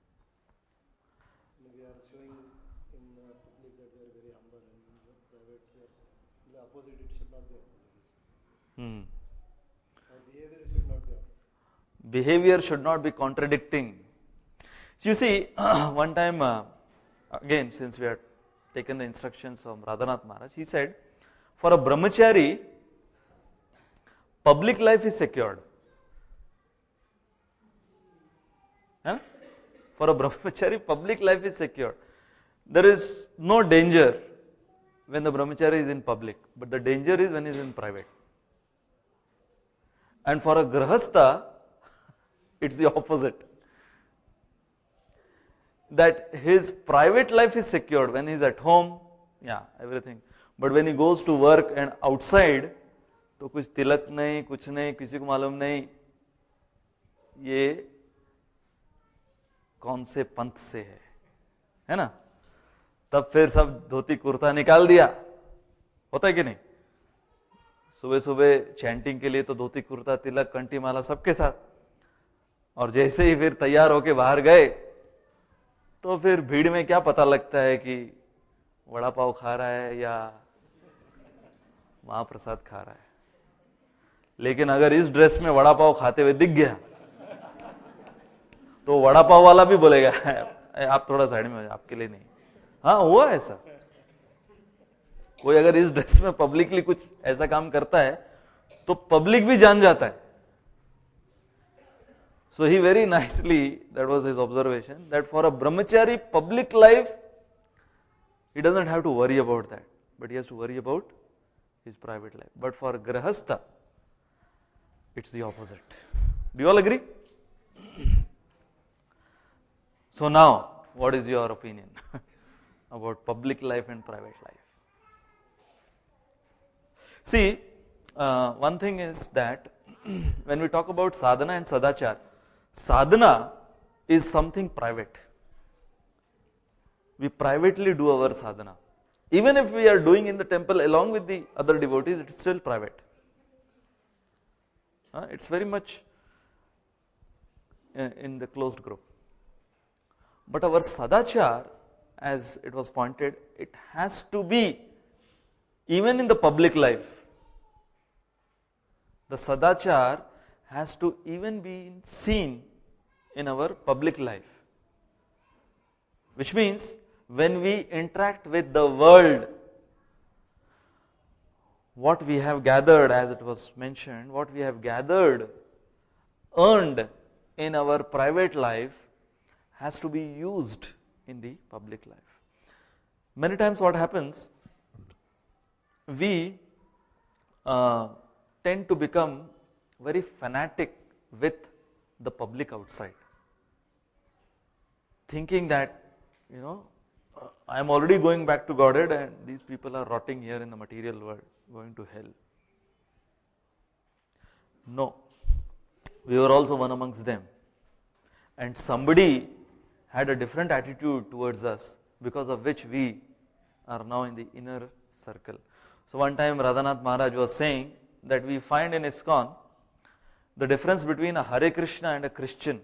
we are showing in public that we are very humble, and in the private the opposite. It should not be opposite. Our behavior should not be opposite. Behavior should not be contradicting. So you see, one time, again, since we had taken the instructions from Radhanath Maharaj, he said, for a brahmachari, public life is secured. Huh? For a brahmachari, public life is secured. There is no danger when the brahmachari is in public, but the danger is when he is in private. And for a grahastha, it's the opposite. That his private life is secured when he is at home, yeah, everything. But when he goes to work and outside, तो कुछ तिलक नहीं, कुछ नहीं, किसी को मालूम नहीं ये कौन से पंथ से है ना? तब फिर सब धोती कुर्ता निकाल दिया, होता है कि नहीं? सुबह सुबह चैंटिंग के लिए तो धोती कुर्ता, तिलक, कंठी माला सबके साथ, और जैसे ही फिर तैयार होके बाहर गए तो फिर भीड़ में क्या पता लगता है कि वड़ा पाव खा रहा है या महाप्रसाद खा रहा है। लेकिन अगर इस ड्रेस में वड़ा पाव खाते हुए दिख गया तो वड़ा पाव वाला भी बोलेगा आप थोड़ा साइड में हो जाओ, आपके लिए नहीं। हाँ, हुआ ऐसा। कोई अगर इस ड्रेस में पब्लिकली कुछ ऐसा काम करता है तो पब्लिक भी जान जाता है। So he very nicely, that was his observation, that for a brahmachari public life, he doesn't have to worry about that, but he has to worry about his private life. But for grahastha, it's the opposite. Do you all agree? So now, what is your opinion about public life and private life? See, one thing is that when we talk about sadhana and sadachar, sadhana is something private. We privately do our sadhana. Even if we are doing in the temple along with the other devotees, it is still private. It's very much in the closed group. But our sadachar, as it was pointed, it has to be even in the public life. The sadachar has to even be seen in our public life. Which means when we interact with the world, what we have gathered, as it was mentioned, what we have gathered, earned in our private life has to be used in the public life. Many times what happens, we tend to become very fanatic with the public outside, thinking that, I am already going back to Godhead and these people are rotting here in the material world, going to hell. No, we were also one amongst them. And somebody had a different attitude towards us, because of which we are now in the inner circle. So one time Radhanath Maharaj was saying that we find in ISKCON the difference between a Hare Krishna and a Christian.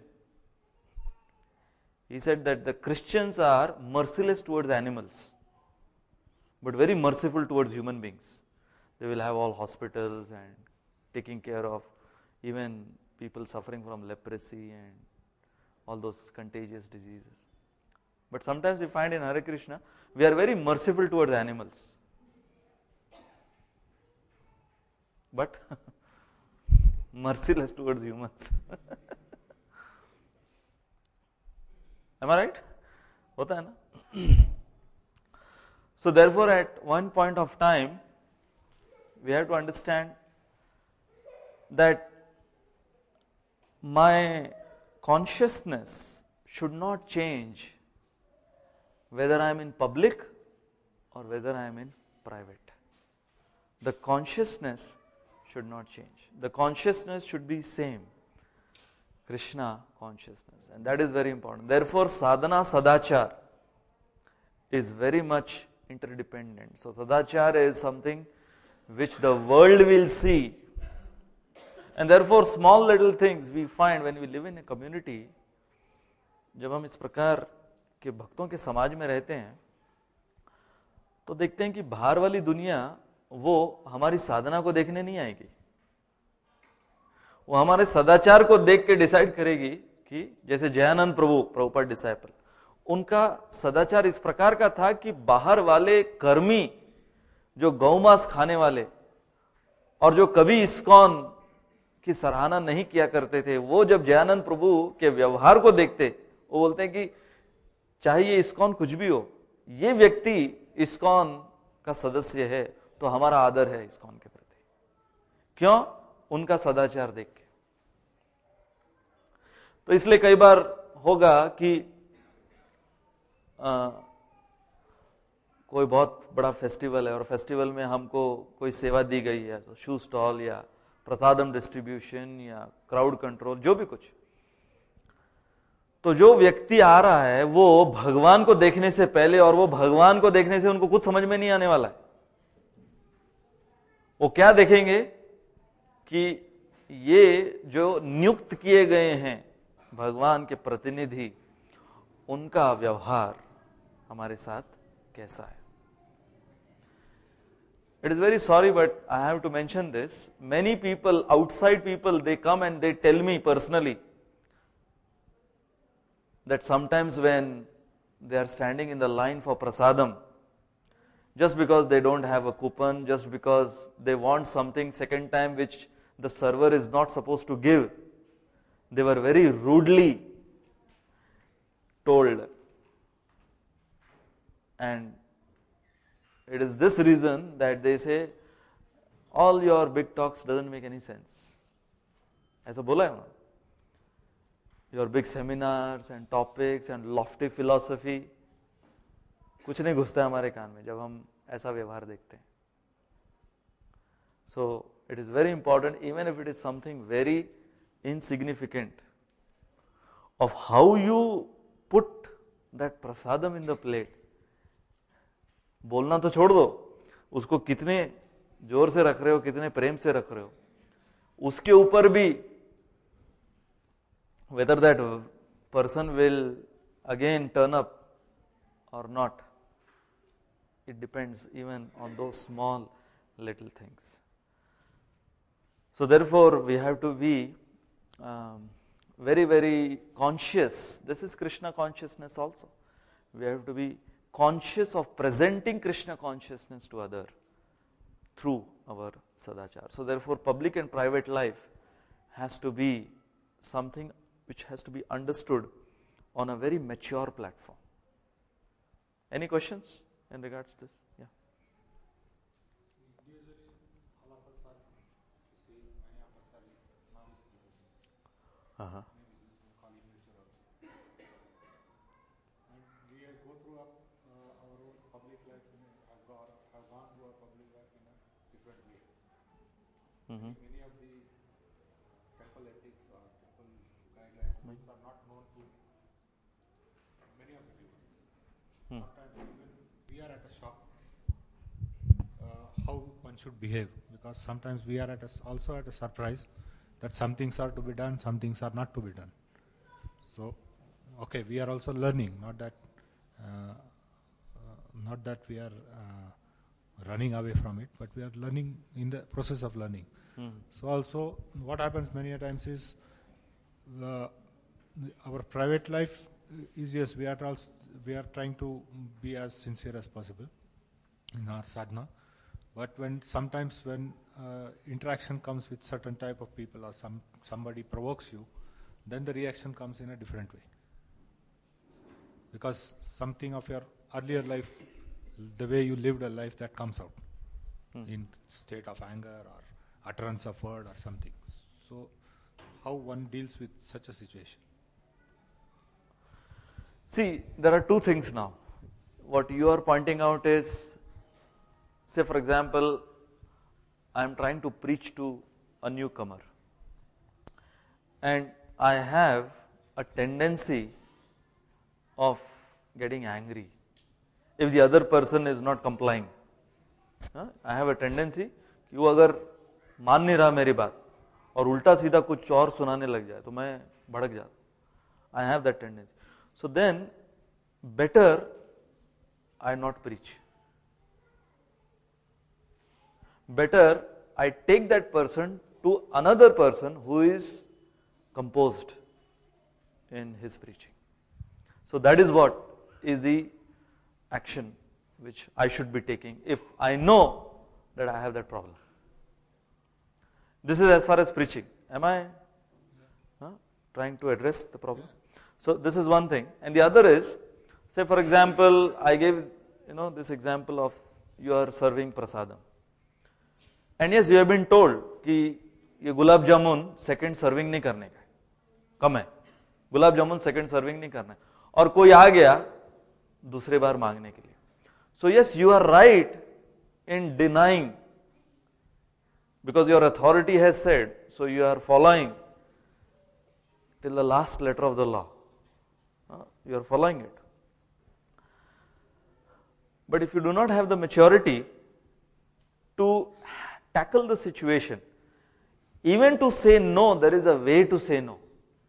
He said that the Christians are merciless towards animals, but very merciful towards human beings. They will have all hospitals and taking care of even people suffering from leprosy and all those contagious diseases. But sometimes we find in Hare Krishna, we are very merciful towards animals. But merciless towards humans. Am I right? Hota hai na? So therefore at one point of time, we have to understand that my consciousness should not change whether I am in public or whether I am in private. The consciousness should not change. The consciousness should be same. Krishna consciousness, and that is very important. Therefore sadhana sadachar is very much interdependent. So sadachar is something which the world will see, and therefore small little things we find when we live in a community. जब हम इस प्रकार के भक्तों के समाज में रहते हैं तो देखते हैं कि बाहर वाली दुनिया वो हमारी साधना को देखने नहीं आएगी, वो हमारे सदाचार को देख के डिसाइड करेगी कि जैसे जयानंद प्रभु, प्रभुपाद डिसाइपल, उनका सदाचार इस प्रकार का था कि बाहर वाले कर्मी जो गौमांस खाने वाले और जो कभी इस्कॉन की सराहना नहीं किया करते थे, वो जब जयानंद प्रभु के व्यवहार को देखते, वो बोलते हैं कि चाहे ये इस्कॉन कुछ भी हो, ये व्यक्ति इस्कॉन का सदस्य है तो हमारा आदर है इस्कॉन के प्रति। क्यों? उनका सदाचार देख के। तो इसलिए कई बार होगा कि कोई बहुत बड़ा फेस्टिवल है और फेस्टिवल में हमको कोई सेवा दी गई है, तो शू स्टॉल या प्रसादम डिस्ट्रीब्यूशन या क्राउड कंट्रोल, जो भी कुछ, तो जो व्यक्ति आ रहा है वो भगवान को देखने से पहले और वो भगवान को देखने से उनको कुछ समझ में नहीं आने वाला है। वो क्या देखेंगे कि ये जो नियुक्त किए गए हैं भगवान के प्रतिनिधि, उनका व्यवहार हमारे साथ कैसा है। It is very sorry, but I have to mention this. Many people, outside people, they come and they tell me personally that sometimes when they are standing in the line for prasadam, just because they don't have a coupon, just because they want something second time which the server is not supposed to give, they were very rudely told. And it is this reason that they say, all your big talks doesn't make any sense. ऐसा बोला है उन्होंने। Your big seminars and topics and lofty philosophy, कुछ नहीं घुसता है हमारे कान में जब हम ऐसा व्यवहार देखते हैं। So it is very important, even if it is something very insignificant, of how you put that prasadam in the plate बोलना तो छोड़ दो, उसको कितने जोर से रख रहे हो, कितने प्रेम से रख रहे हो, उसके ऊपर भी whether that person will again turn up or not, it depends even on those small little things. So therefore we have to be very, very conscious. This is Krishna consciousness also. We have to be conscious of presenting Krishna consciousness to other through our sadachar. So therefore public and private life has to be something which has to be understood on a very mature platform. Any questions in regards to this? Yeah. Usually, all of us are, you see, many of us are novice pilgrims. Uh-huh. Maybe you can call it nature also. And we go through our own public life, have gone through our public life in a different way. Mm-hmm. Many of the temple ethics or temple guidelines those are not known to many of the devotees. Sometimes even we are at a shock how one should behave, because sometimes we are also at a surprise that some things are to be done, some things are not to be done. So, okay, we are also learning, not that we are running away from it, but we are learning in the process of learning. So also what happens many a times is our private life is, yes, we are trying to be as sincere as possible in our sadhana, but sometimes when interaction comes with certain type of people or somebody provokes you, then the reaction comes in a different way, because something of your earlier life, the way you lived a life, that comes out in state of anger or utterance of word or something. So how one deals with such a situation? See, there are two things now. What you are pointing out is, say for example, I am trying to preach to a newcomer and I have a tendency of getting angry if the other person is not complying. I have a tendency कि वो अगर मान नहीं रहा मेरी बात और उल्टा सीधा कुछ और सुनाने लग जाए तो मैं भड़क जाता हूँ. I have that tendency. So then better I not preach. Better I take that person to another person who is composed in his preaching. So that is what is the action which I should be taking if I know that I have that problem. This is as far as preaching. Am I trying to address the problem? So this is one thing. And the other is, say for example, I gave this example of you are serving prasadam. And yes, you have been told कि ये gulab jamun second serving नहीं करने का है, कम है, gulab jamun second serving नहीं करना है, और कोई आ गया दूसरे बार मांगने के लिए. So yes, you are right in denying, because your authority has said, so you are following till the last letter of the law. You are following it. But if you do not have the maturity to tackle the situation, even to say no, there is a way to say no.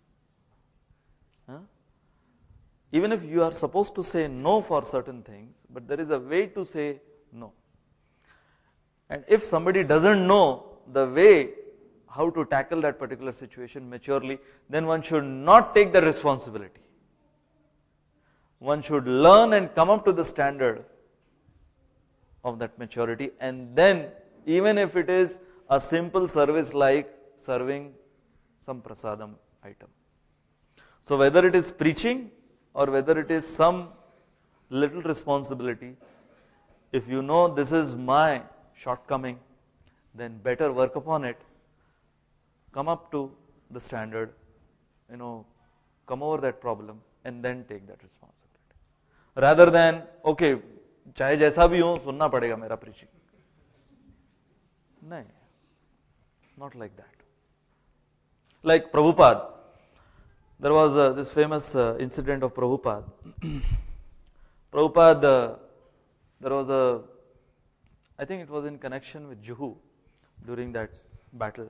Even if you are supposed to say no for certain things, but there is a way to say no. And if somebody doesn't know the way how to tackle that particular situation maturely, then one should not take the responsibility. One should learn and come up to the standard of that maturity, and then even if it is a simple service like serving some prasadam item. So whether it is preaching or whether it is some little responsibility, if you know this is my shortcoming, then better work upon it, come up to the standard, come over that problem and then take that responsibility. Rather than, okay, चाहे जैसा भी हो सुनना पड़ेगा मेरा preaching. नहीं, not like that. Like Prabhupada, there was this famous incident of Prabhupada. Prabhupada there was I think it was in connection with Juhu during that battle.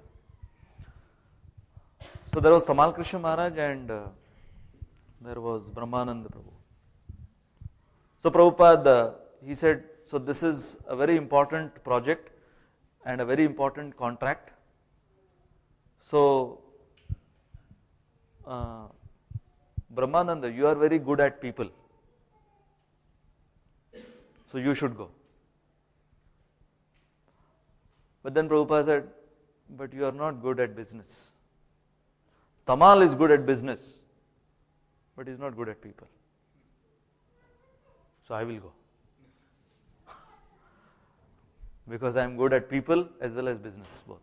So there was Tamal Krishna Maharaj and there was Brahmananda Prabhu. So Prabhupada, he said, so this is a very important project and a very important contract. So Brahmananda, you are very good at people. So you should go. But then Prabhupada said, but you are not good at business. Tamal is good at business, but he is not good at people. So I will go. Because I am good at people as well as business, both.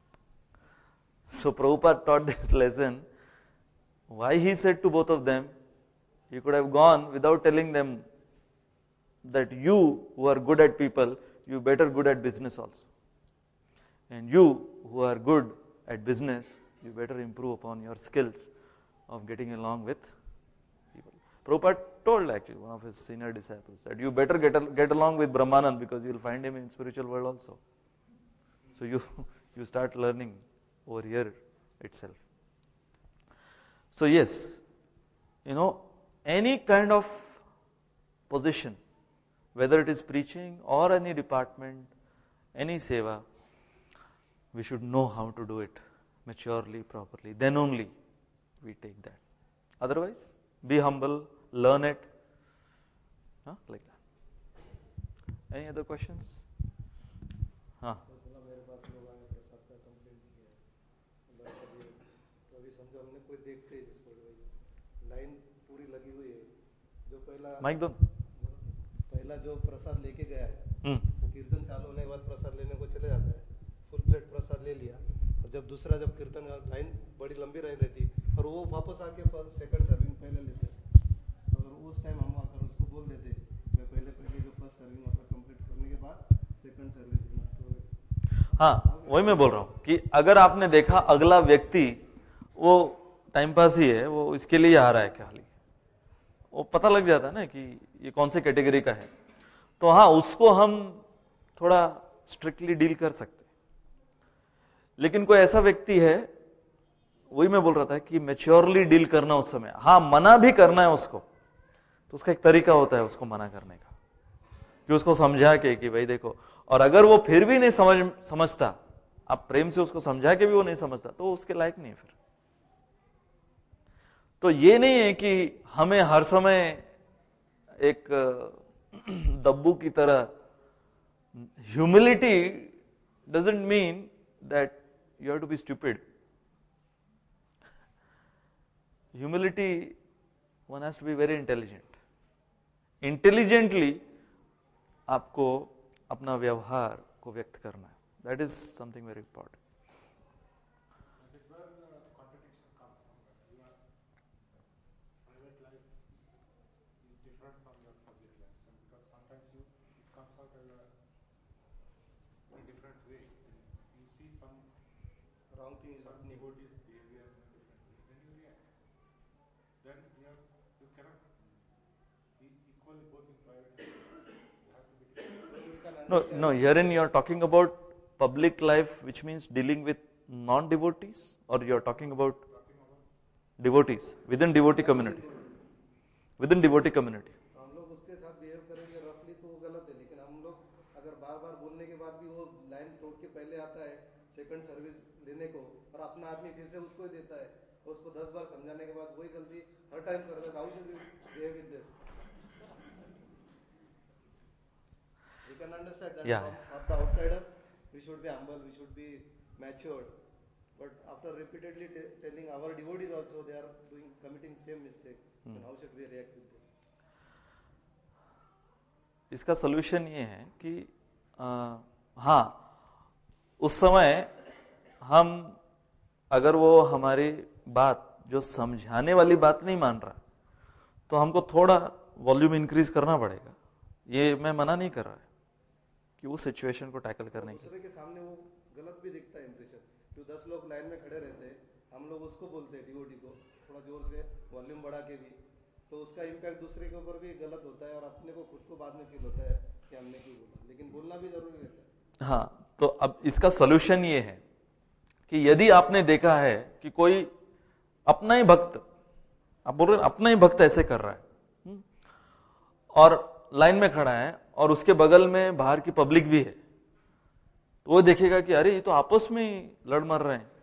So Prabhupada taught this lesson. Why he said to both of them, he could have gone without telling them that you who are good at people, you better good at business also. And you who are good at business, you better improve upon your skills of getting along with people. Prabhupada told actually one of his senior disciples that you better get along with Brahmanand because you will find him in spiritual world also. So you start learning over here itself. So yes, any kind of position, whether it is preaching or any department, any seva, we should know how to do it maturely, properly. Then only we take that. Otherwise, be humble, learn it, like that. Any other questions? मेरे पास लोग आए प्रसाद का complaint किया तो अभी समझो हमने कोई देखते ही जिसको लाइन पूरी लगी हुई है जो पहला जो प्रसाद लेके गया है वो कीर्तन चालू होने के बाद प्रसाद लेने को चले जाता है, फुल प्लेट प्रसाद ले लिया और जब दूसरा जब कीर्तन लाइन बड़ी लंबी रह रहती और वो वापस आके फर्स्ट सेकंड सर्विंग पहले लेते, अगर उस टाइम हम आकर उसको बोल देते मैं पहले जो फर्स्ट सर्विंग मतलब कंप्लीट करने के बाद सेकंड सर्विस देना, तो हाँ वही मैं बोल रहा हूँ कि अगर आपने देखा अगला व्यक्ति वो टाइम पास ही है, वो इसके लिए आ रहा है खाली, वो पता लग जाता है ना कि ये कौन से कैटेगरी का है, तो हाँ उसको हम थोड़ा स्ट्रिक्टली डील कर सकते। लेकिन कोई ऐसा व्यक्ति है, वही मैं बोल रहा था कि मैच्योरली डील करना उस समय, हाँ मना भी करना है उसको, तो उसका एक तरीका होता है उसको मना करने का, कि उसको समझा के कि भाई देखो, और अगर वो फिर भी नहीं समझता, आप प्रेम से उसको समझा के भी वो नहीं समझता, तो उसके लायक नहीं है फिर। तो ये नहीं है कि हमें हर समय एक दब्बू की तरह, humility doesn't mean that you have to be stupid. Humility, one has to be very intelligent. Intelligently आपको अपना व्यवहार को व्यक्त करना है. That is something very important. That is where the contradiction comes from. Your private life is different from your public life. So because sometimes it comes out in a different way. You see some wrong things happening. Devotees' behavior in a different way. Then you react. Then you cannot be equal both in private and public. You have to be different. No, herein you are talking about public life, which means dealing with non-devotees, or you are talking about devotees, within devotee community. Within devotee community. हम लोग उसके साथ behave करेंगे रफली तो वो गलत है, लेकिन हम लोग अगर बार बार बोलने के बाद भी वो लाइन तोड़ के पहले आता है सेकंड सर्विस लेने को और अपना आदमी फिर से उसको ही देता है और उसको 10 बार समझाने के बाद वही गलती हर टाइम करता है, how should we behave with them? We can understand that from the outsiders we should be humble, we should be matured, but after repeatedly telling our devotees also they are committing same mistake, then how should we react with them? इसका solution ये है कि हाँ उस समय हम अगर वो हमारी बात जो समझाने वाली बात नहीं मान रहा, तो हमको थोड़ा वॉल्यूम इंक्रीज करना पड़ेगा। ये मैं मना नहीं कर रहा है कि उस सिचुएशन को टैकल करने की। दूसरे के सामने वो गलत भी दिखता है इंप्रेशन, क्यों 10 लोग लाइन में खड़े रहते हैं, हम लोग उसको बोलते हैं डिवोटी को थोड़ा जोर से वॉल्यूम बढ़ा के भी, तो उसका इम्पैक्ट दूसरे के ऊपर भी गलत होता है और अपने को खुद को बाद में फील होता है कि हमने क्यों बोला, लेकिन बोलना भी जरूरी रहता है। हाँ, तो अब इसका सॉल्यूशन ये है कि यदि आपने देखा है कि कोई अपना ही भक्त, आप बोल रहे हैं अपना ही भक्त ऐसे कर रहा है और लाइन में खड़ा है और उसके बगल में बाहर की पब्लिक भी है, तो वो देखेगा कि अरे ये तो आपस में ही लड़ मर रहे हैं।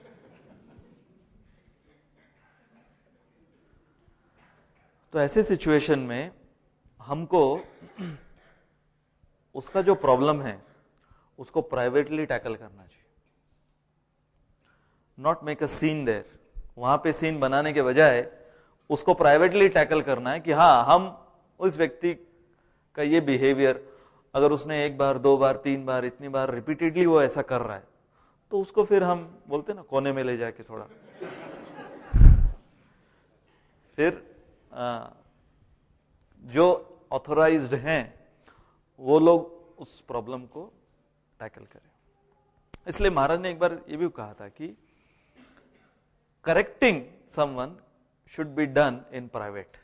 तो ऐसे सिचुएशन में हमको उसका जो प्रॉब्लम है उसको प्राइवेटली टैकल करना चाहिए, not make a scene there. वहां पे सीन बनाने के बजाय उसको प्राइवेटली टैकल करना है कि हाँ, हम उस व्यक्ति का ये बिहेवियर, अगर उसने एक बार, दो बार, तीन बार, इतनी बार रिपीटेडली वो ऐसा कर रहा है, तो उसको फिर हम बोलते ना कोने में ले जाके थोड़ा फिर जो ऑथोराइज्ड हैं वो लोग उस प्रॉब्लम को टैकल करें। इसलिए महाराज ने एक बार ये भी कहा था कि correcting someone should be done in private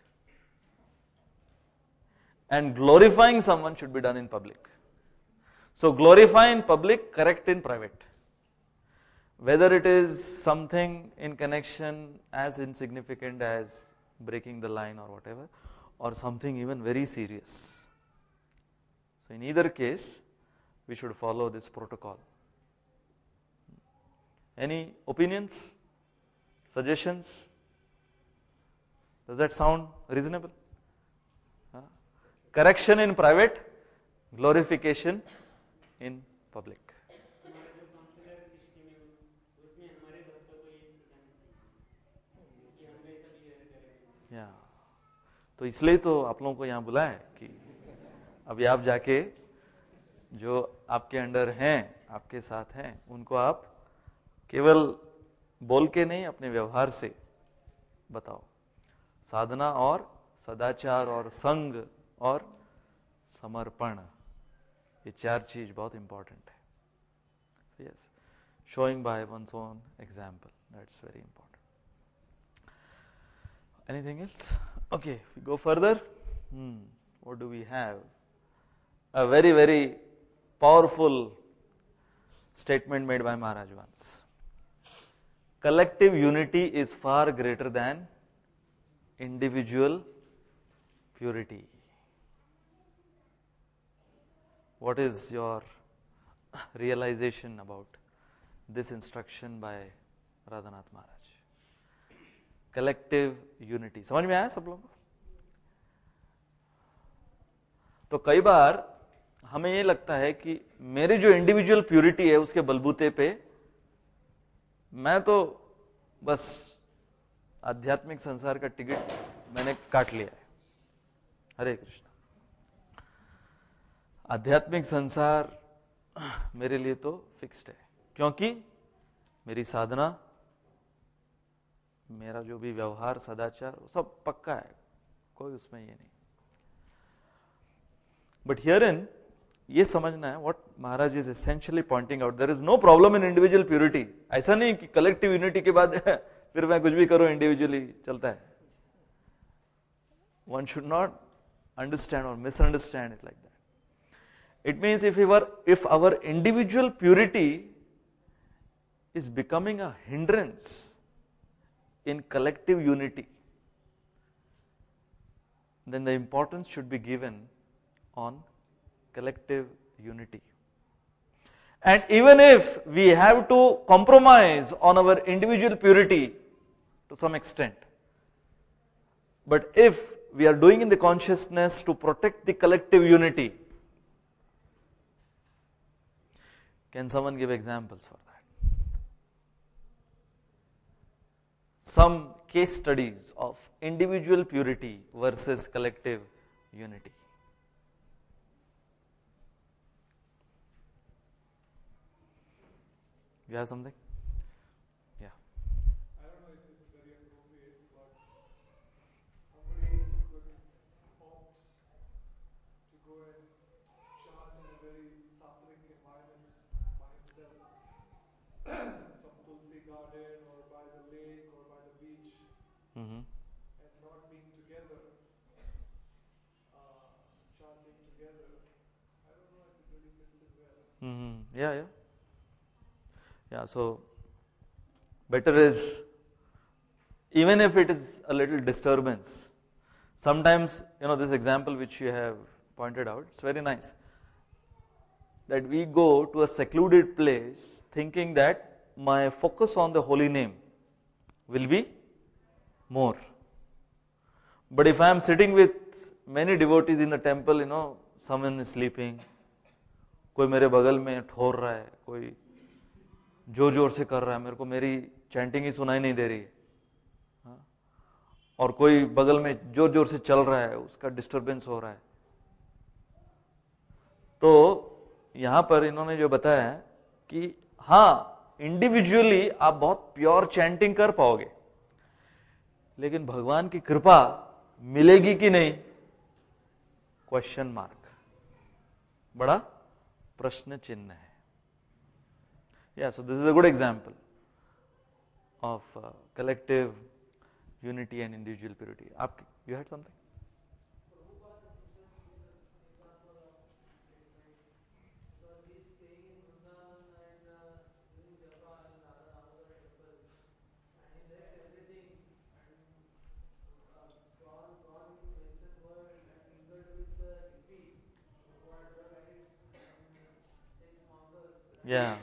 and glorifying someone should be done in public. So glorify in public, correct in private. Whether it is something in connection as insignificant as breaking the line or whatever, or something even very serious. So in either case, we should follow this protocol. Any opinions, suggestions? Does that sound reasonable? Correction in private, glorification in public. Yeah. तो इसलिए तो आप लोगों को यहाँ बुलाया है कि अभी आप जाके जो आपके अंडर हैं, आपके साथ हैं, उनको आप केवल बोल के नहीं, अपने व्यवहार से बताओ। साधना और सदाचार और संग और समर्पण, ये चार चीज बहुत इंपॉर्टेंट है। Yes, showing by one's own example, that's very important. Anything else? Okay, we go further. What do we have? A very very powerful statement made by Maharaj once. Collective unity is far greater than individual purity. What is your realization about this instruction by Radhanath Maharaj? Collective unity. समझ में आया सब लोगों को? तो कई बार हमें ये लगता है कि मेरी जो इंडिविजुअल प्यूरिटी है उसके बलबूते पे मैं तो बस आध्यात्मिक संसार का टिकट मैंने काट लिया है। हरे कृष्ण। आध्यात्मिक संसार मेरे लिए तो फिक्स्ड है, क्योंकि मेरी साधना, मेरा जो भी व्यवहार, सदाचार, सब पक्का है, कोई उसमें ये नहीं। बट हियर इन ये समझना है what Maharaj is essentially pointing out, there is no problem in individual purity. ऐसा नहीं कि कलेक्टिव यूनिटी के बाद फिर मैं कुछ भी करूं, इंडिविजुअली चलता है। वन शुड नॉट अंडरस्टैंड और misunderstand it like that. It means if our individual purity is becoming a hindrance in collective unity, then the importance should be given on collective unity. And even if we have to compromise on our individual purity to some extent, but if we are doing in the consciousness to protect the collective unity, can someone give examples for that? Some case studies of individual purity versus collective unity. You have something? Yeah. I don't know if it's very appropriate, but somebody could opt to go and chant in a very sattvic environment by himself, some Tulsi garden or by the lake or by the beach, Mm-hmm. and not being together, chanting together. I don't Yeah, so better is, even if it is a little disturbance, sometimes, this example which you have pointed out, it's very nice, that we go to a secluded place thinking that my focus on the holy name will be more. But if I am sitting with many devotees in the temple, someone is sleeping, कोई मेरे बगल में ठोर रहा है, कोई जोर जोर से कर रहा है, मेरे को मेरी चैंटिंग ही सुनाई नहीं दे रही है, और कोई बगल में जोर जोर से चल रहा है, उसका डिस्टरबेंस हो रहा है. तो यहां पर इन्होंने जो बताया है कि हाँ, इंडिविजुअली आप बहुत प्योर चैंटिंग कर पाओगे, लेकिन भगवान की कृपा मिलेगी कि नहीं, क्वेश्चन मार्क, बड़ा प्रश्न चिन्ह है. Yeah, so this is a good example of collective unity and individual purity. You had something? Yeah.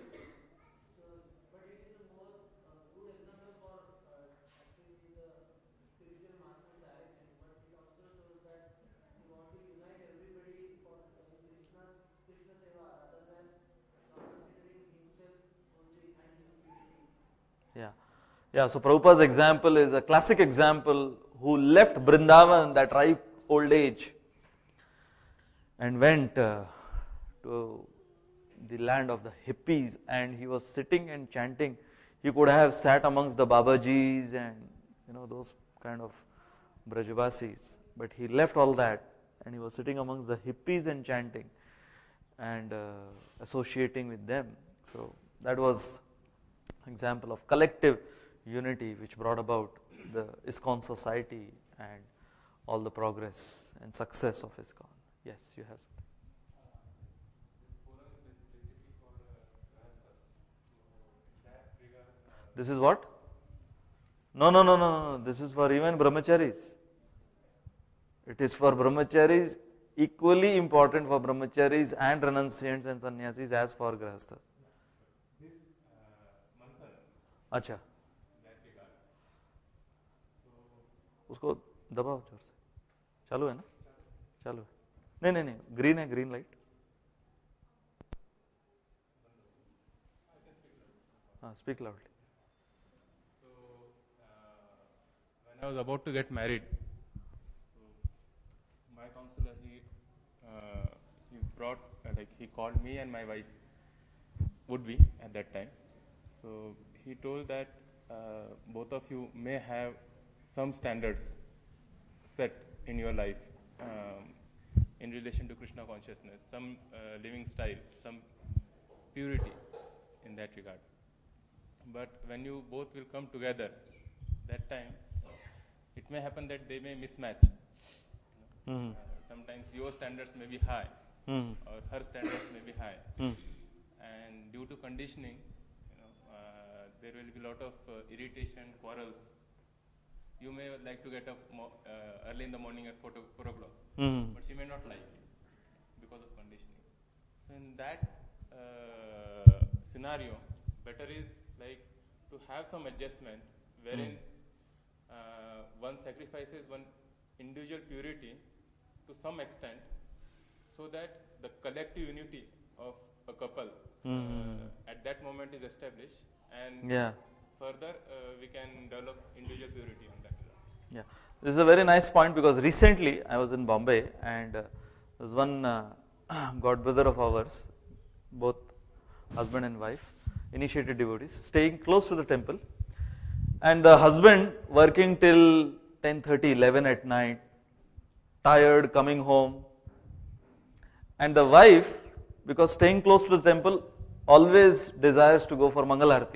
Yeah, so Prabhupada's example is a classic example, who left Vrindavan, that ripe old age, and went to the land of the hippies, and he was sitting and chanting. He could have sat amongst the Babajis and those kind of Brajavasis, but he left all that and he was sitting amongst the hippies and chanting and associating with them. So that was an example of collective unity which brought about the ISKCON society and all the progress and success of ISKCON. Yes, you have something. This is what? No. This is for even brahmacharis. It is for brahmacharis, equally important for brahmacharis and renunciants and sannyasis as for grihasthas. This अच्छा, उसको दबाओ जोर से. चालू है ना? चालू है. नहीं, ग्रीन है, ग्रीन लाइट. हाँ, speak loudly. I was about to get married. So my counselor, he brought, he called me and my wife, would be at that time. So he told that both of you may have some standards set in your life in relation to Krishna consciousness, some living style, some purity in that regard. But when you both will come together, that time, it may happen that they may mismatch. Sometimes your standards may be high, or her standards may be high, and due to conditioning, there will be a lot of irritation, quarrels. You may like to get up early in the morning at 4 o'clock, but she may not like it because of conditioning. So in that scenario, better is to have some adjustment wherein one sacrifices one individual purity to some extent, so that the collective unity of a couple at that moment is established, and further we can develop individual purity on that. Yeah, this is a very nice point, because recently I was in Bombay and there was one god brother of ours, both husband and wife, initiated devotees, staying close to the temple. And the husband working till 10:30, 11 at night, tired, coming home. And the wife, because staying close to the temple, always desires to go for Mangal Arati.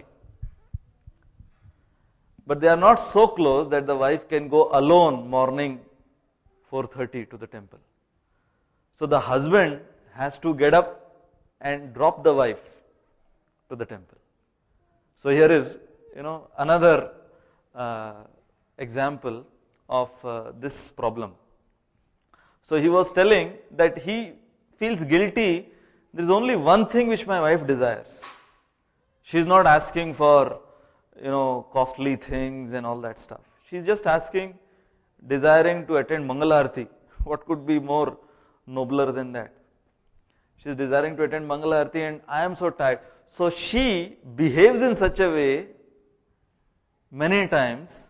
But they are not so close that the wife can go alone morning 4:30 to the temple. So the husband has to get up and drop the wife to the temple. So here is, another example of this problem. So he was telling that he feels guilty. There is only one thing which my wife desires. She is not asking for, costly things and all that stuff. She is just asking, desiring to attend Mangalarti. What could be more nobler than that? She is desiring to attend Mangalarti, and I am so tired. So she behaves in such a way many times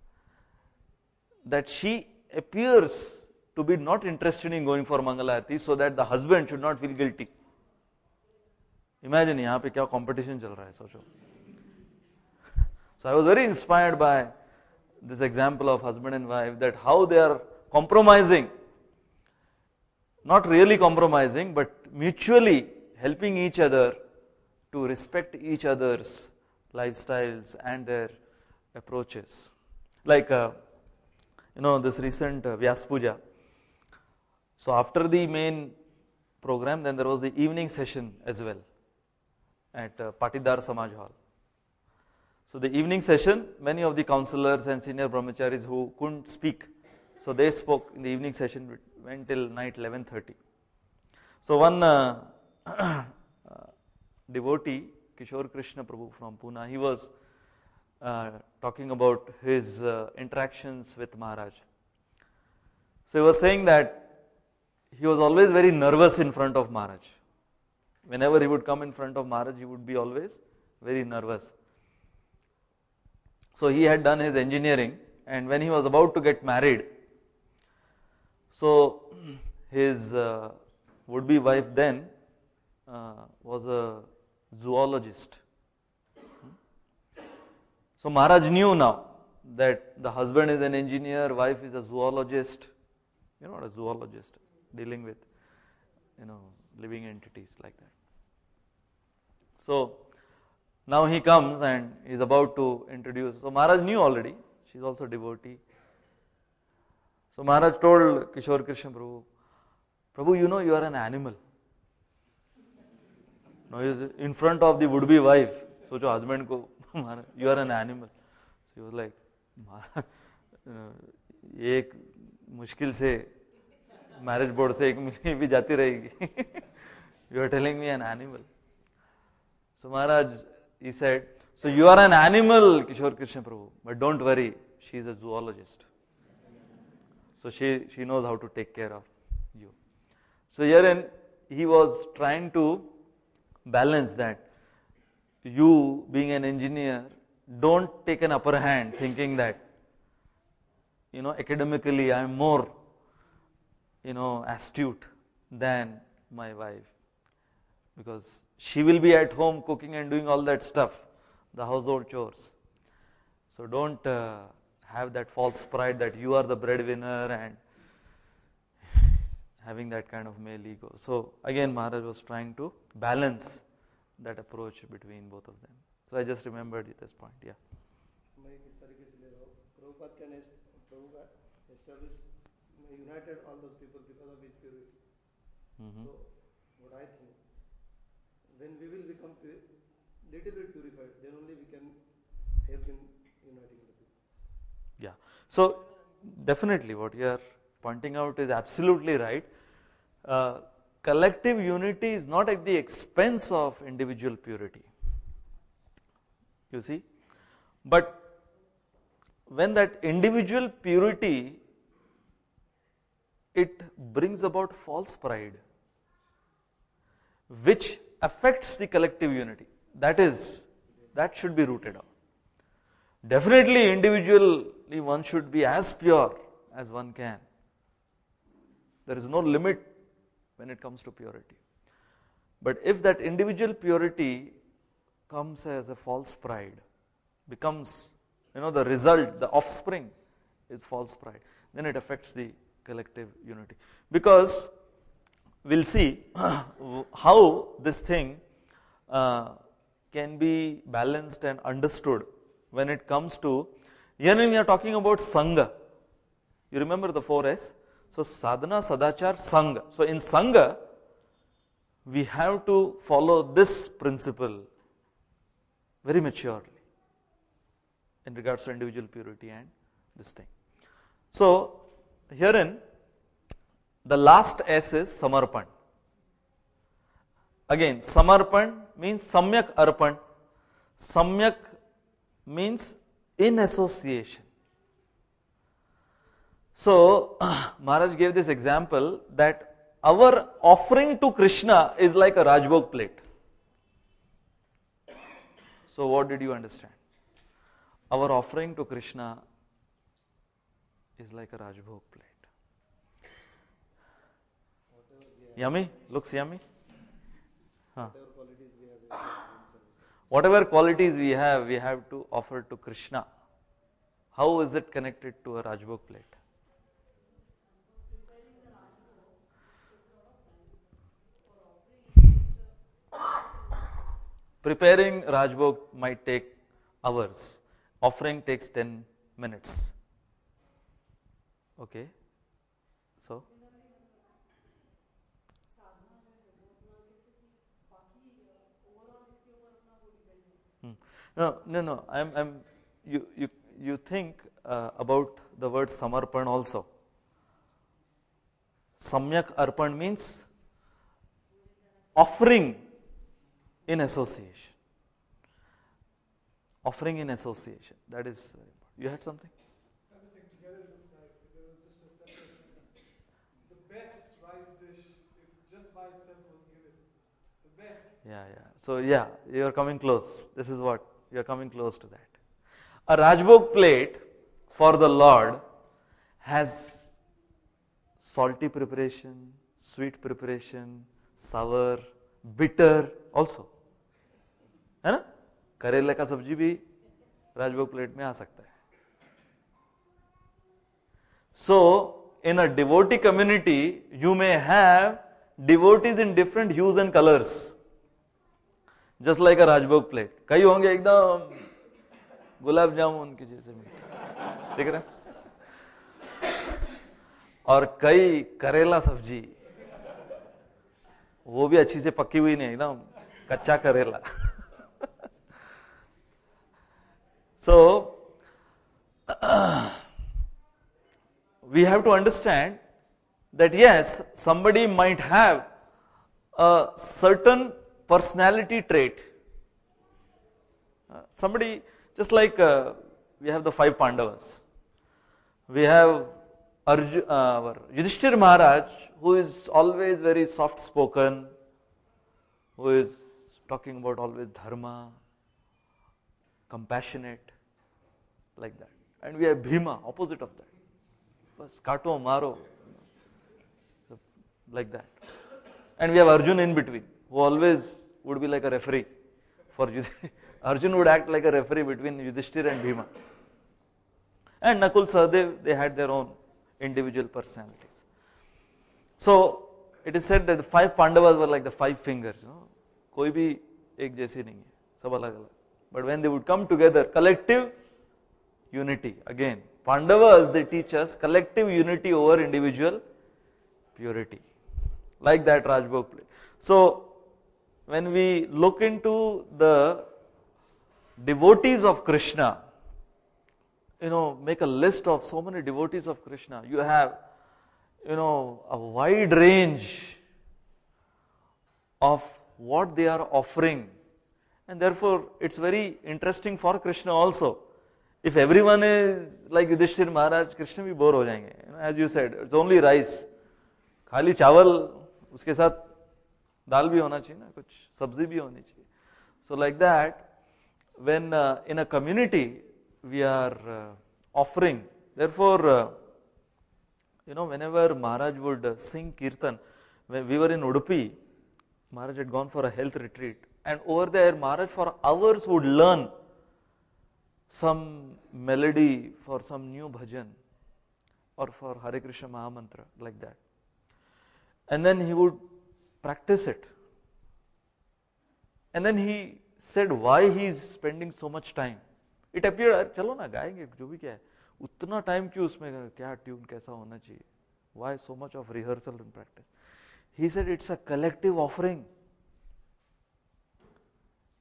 that she appears to be not interested in going for Mangalarti, so that the husband should not feel guilty. Imagine यहाँ पे क्या competition चल रहा है, सोचो. So I was very inspired by this example of husband and wife, that how they are compromising, not really compromising, but mutually helping each other to respect each other's lifestyles and their approaches. Like, this recent Vyas Puja. So after the main program, then there was the evening session as well at Patidar Samaj Hall. So the evening session, many of the counselors and senior brahmacharis who couldn't speak, so they spoke in the evening session, went till night 11:30. So one devotee, Kishore Krishna Prabhu from Pune, he was talking about his interactions with Maharaj. So he was saying that he was always very nervous in front of Maharaj. Whenever he would come in front of Maharaj, he would be always very nervous. So he had done his engineering, and when he was about to get married, so his would-be wife then was a zoologist. So Maharaj knew now that the husband is an engineer, wife is a zoologist. You know what a zoologist is? Dealing with, living entities like that. So now he comes and is about to introduce. So Maharaj knew already, she is also devotee. So Maharaj told Kishore Krishna Prabhu, Prabhu, you are an animal. Now he is in front of the would-be wife. So your husband ko, you are an animal. So he was like, Maharaj, एक मुश्किल से marriage board से एक मिली भी जाती रहेगी. You are telling me an animal. So Maharaj, he said, so you are an animal, Kishore Krishna Prabhu, but don't worry, she is a zoologist. So she knows how to take care of you. So herein he was trying to balance that. You being an engineer, don't take an upper hand thinking that, academically I am more, astute than my wife. Because she will be at home cooking and doing all that stuff, the household chores. So don't have that false pride that you are the breadwinner and having that kind of male ego. So again Maharaj was trying to balance that approach between both of them. So I just remembered at this point, yeah. Prabhupada established, united all those people because of his purity. So what I think, when we will become little bit purified, then only we can help in uniting the people. Yeah. So definitely what you are pointing out is absolutely right. Collective unity is not at the expense of individual purity. You see? But when that individual purity, it brings about false pride, which affects the collective unity. That should be rooted out. Definitely individually one should be as pure as one can. There is no limit when it comes to purity. But if that individual purity comes as a false pride, becomes, the result, the offspring is false pride, then it affects the collective unity. Because we'll see how this thing can be balanced and understood when it comes to, here we are talking about Sangha. You remember the 4S? So sadhana, sadachar, Sangha. So in Sangha, we have to follow this principle very maturely in regards to individual purity and this thing. So, herein the last S is Samarpan. Again, Samarpan means Samyak Arpan. Samyak means in association. So, Maharaj gave this example that our offering to Krishna is like a Rajbhog plate. So, what did you understand? Our offering to Krishna is like a Rajbhog plate. Yummy? Looks yummy? Huh. Whatever qualities we have to offer to Krishna. How is it connected to a Rajbhog plate? Preparing Rajbhog might take hours. Offering takes 10 minutes. Okay. So? No. You think about the word Samarpan also. Samyak Arpan means offering in association. Offering in association. That is very important. You had something? I was saying together it looks nice. If there was just a separate, the best rice dish, if just by itself was given, the best. Yeah. So you are coming close. This is what you are coming close to that. A Rajbhog plate for the Lord has salty preparation, sweet preparation, sour, bitter also. है ना? करेले का सब्जी भी राजभोग plate में आ सकता है. So, in a devotee community, you may have devotees in different hues and colors, just like a Rajbhog plate. कई होंगे एकदम गुलाब जामुन के जैसे मीठे, देख रहे हैं? और कई करेला सब्जी, वो भी अच्छी से पकी हुई नहीं, एकदम कच्चा करेला. So, we have to understand that yes, somebody might have a certain personality trait. Somebody, just like we have the 5 Pandavas. We have Yudhishthir Maharaj, who is always very soft spoken, who is talking about always dharma, compassionate, like that. And we have Bhima, opposite of that. Bas kato maro, like that. And we have Arjun in between, who always would be like a referee for Yudhishthir. Arjun would act like a referee between Yudhishthir and Bhima. And Nakul, Sahadev, they had their own individual personalities. So, it is said that the 5 Pandavas were like the 5 fingers. You know? कोई भी एक जैसी नहीं है, सब अलग अलग. But when they would come together, collective unity. Again, Pandavas, they teach us collective unity over individual purity. Like that Rajbhog plate. So, when we look into the devotees of Krishna, make a list of so many devotees of Krishna, you have, a wide range of what they are offering. And therefore, it's very interesting for Krishna also. If everyone is like Yudhishthir Maharaj, Krishna भी bore हो जाएंगे. As you said, it's only rice. खाली चावल, उसके साथ दाल भी होना चाहिए ना, कुछ सब्जी भी होनी चाहिए. So like that, when in a community we are offering, therefore, whenever Maharaj would sing Kirtan, when we were in Udupi, Maharaj had gone for a health retreat. And over there, Maharaj for hours would learn some melody for some new bhajan or for Hare Krishna Mahamantra, like that. And then he would practice it. And then he said why he is spending so much time. It appeared, चलो ना गाएंगे जो भी क्या है, उतना time क्यों उसमें, क्या tune कैसा होना चाहिए? Why so much of rehearsal and practice? He said it's a collective offering.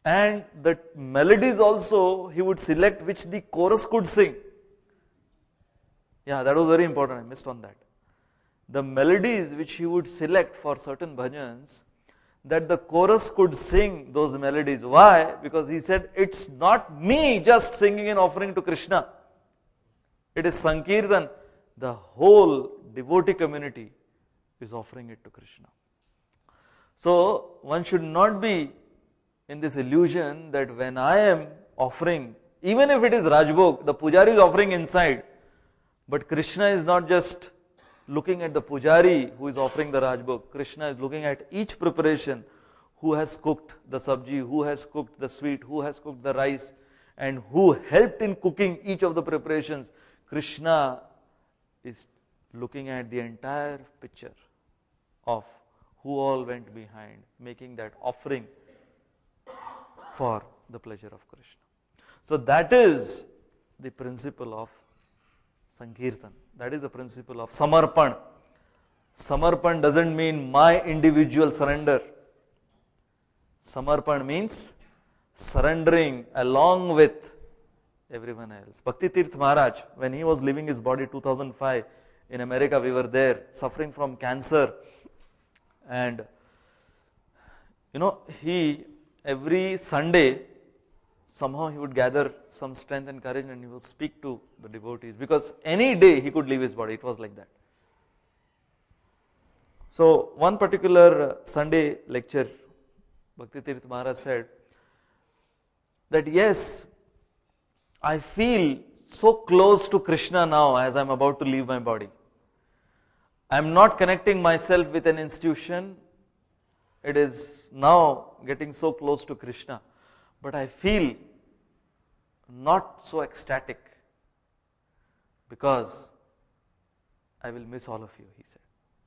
And the melodies also he would select which the chorus could sing. Yeah, that was very important, I missed on that. The melodies which he would select for certain bhajans, that the chorus could sing those melodies. Why? Because he said, it's not me just singing and offering to Krishna. It is Sankirtan. The whole devotee community is offering it to Krishna. So, one should not be in this illusion that when I am offering, even if it is Rajbhog, the pujari is offering inside, but Krishna is not just looking at the pujari who is offering the Rajbhog. Krishna is looking at each preparation, who has cooked the sabji, who has cooked the sweet, who has cooked the rice, and who helped in cooking each of the preparations. Krishna is looking at the entire picture of who all went behind, making that offering for the pleasure of Krishna. So that is the principle of Sankirtan. That is the principle of Samarpan. Samarpan doesn't mean my individual surrender. Samarpan means surrendering along with everyone else. Bhakti Tirth Maharaj, when he was leaving his body 2005 in America, we were there suffering from cancer. And he every Sunday somehow he would gather some strength and courage and he would speak to the devotees, because any day he could leave his body. It was like that. So one particular Sunday lecture, Bhakti Tirth Maharaj said that yes, I feel so close to Krishna now as I am about to leave my body. I am not connecting myself with an institution. It is now getting so close to Krishna. But I feel not so ecstatic because I will miss all of you, he said.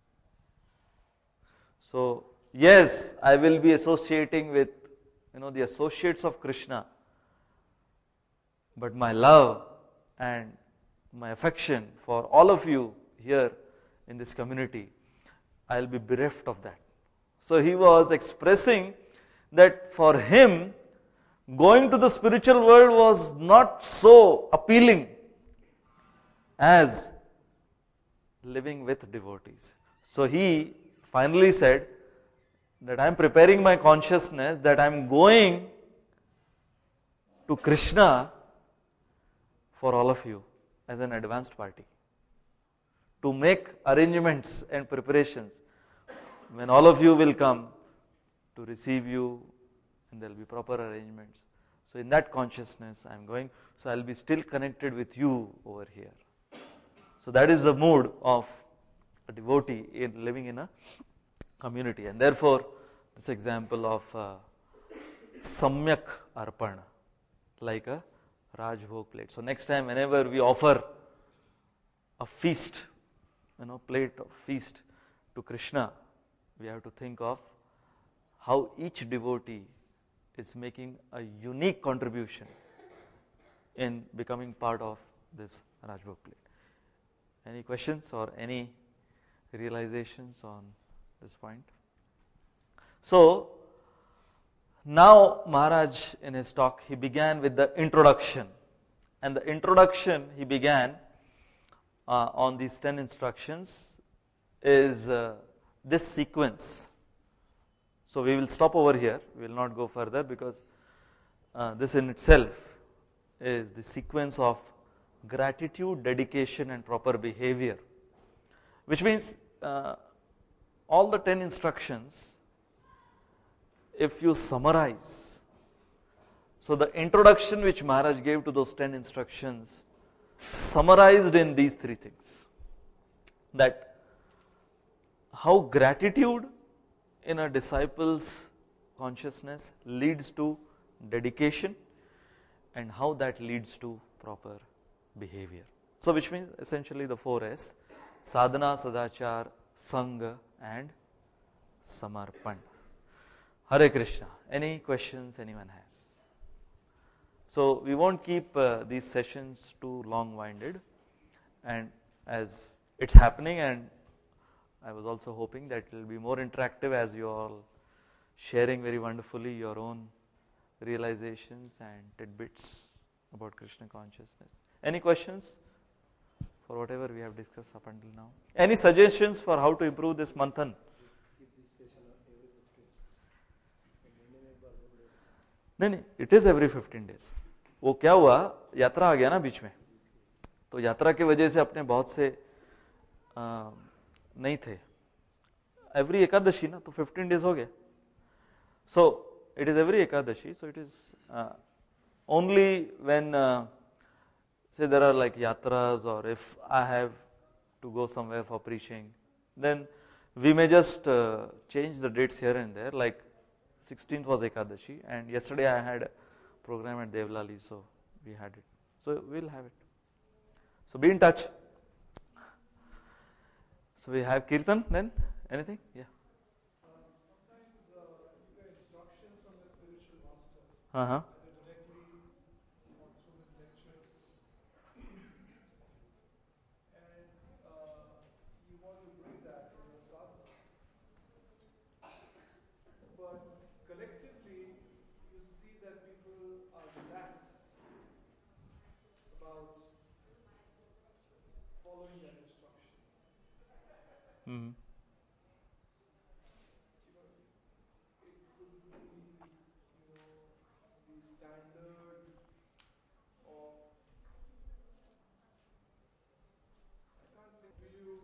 So, yes, I will be associating with the associates of Krishna, but my love and my affection for all of you here in this community, I will be bereft of that. So he was expressing that for him, going to the spiritual world was not so appealing as living with devotees. So he finally said that I am preparing my consciousness that I am going to Krishna for all of you as an advanced party, to make arrangements and preparations when all of you will come to receive you, and there will be proper arrangements. So in that consciousness I am going, so I will be still connected with you over here. So that is the mood of a devotee in living in a community, and therefore this example of Samyak Arpana, like a Rajbhog plate. So next time whenever we offer a feast, plate of feast to Krishna, we have to think of how each devotee is making a unique contribution in becoming part of this Rajbhog plate. Any questions or any realizations on this point? So, now Maharaj in his talk, he began with the introduction, and the introduction he began on these 10 instructions is this sequence. So we will stop over here, we will not go further, because this in itself is the sequence of gratitude, dedication and proper behavior, which means all the 10 instructions, if you summarize, so the introduction which Maharaj gave to those 10 instructions summarized in these 3 things, that how gratitude in a disciple's consciousness leads to dedication, and how that leads to proper behavior. So which means essentially the 4 S: sadhana, sadachar, sangha and samarpan. Hare Krishna. Any questions anyone has? So we won't keep these sessions too long-winded, and as it's happening, and I was also hoping that it will be more interactive as you all sharing very wonderfully your own realizations and tidbits about Krishna consciousness. Any questions for whatever we have discussed up until now? Any suggestions for how to improve this manthan? नहीं, it is every 15 days. वो क्या हुआ, यात्रा आ गया ना बीच में, तो यात्रा की वजह से अपने बहुत से नहीं थे. एवरी एकादशी ना, तो 15 days हो गया. So it is every Ekadashi, so it is only when say there are like yatras, or if I have to go somewhere for preaching, then we may just change the dates here and there. Like 16th was Ekadashi, and yesterday I had a program at Devlali, so we had it. So we'll have it. So be in touch. So we have Kirtan then? Anything? Yeah. Sometimes you get instructions from the spiritual master, Uh-huh. either directly or through his lectures, and you want to bring that in your sadhana. But collectively, you see that people are relaxed about following that instruction. Mm-hmm. The standard of, I can't think, will you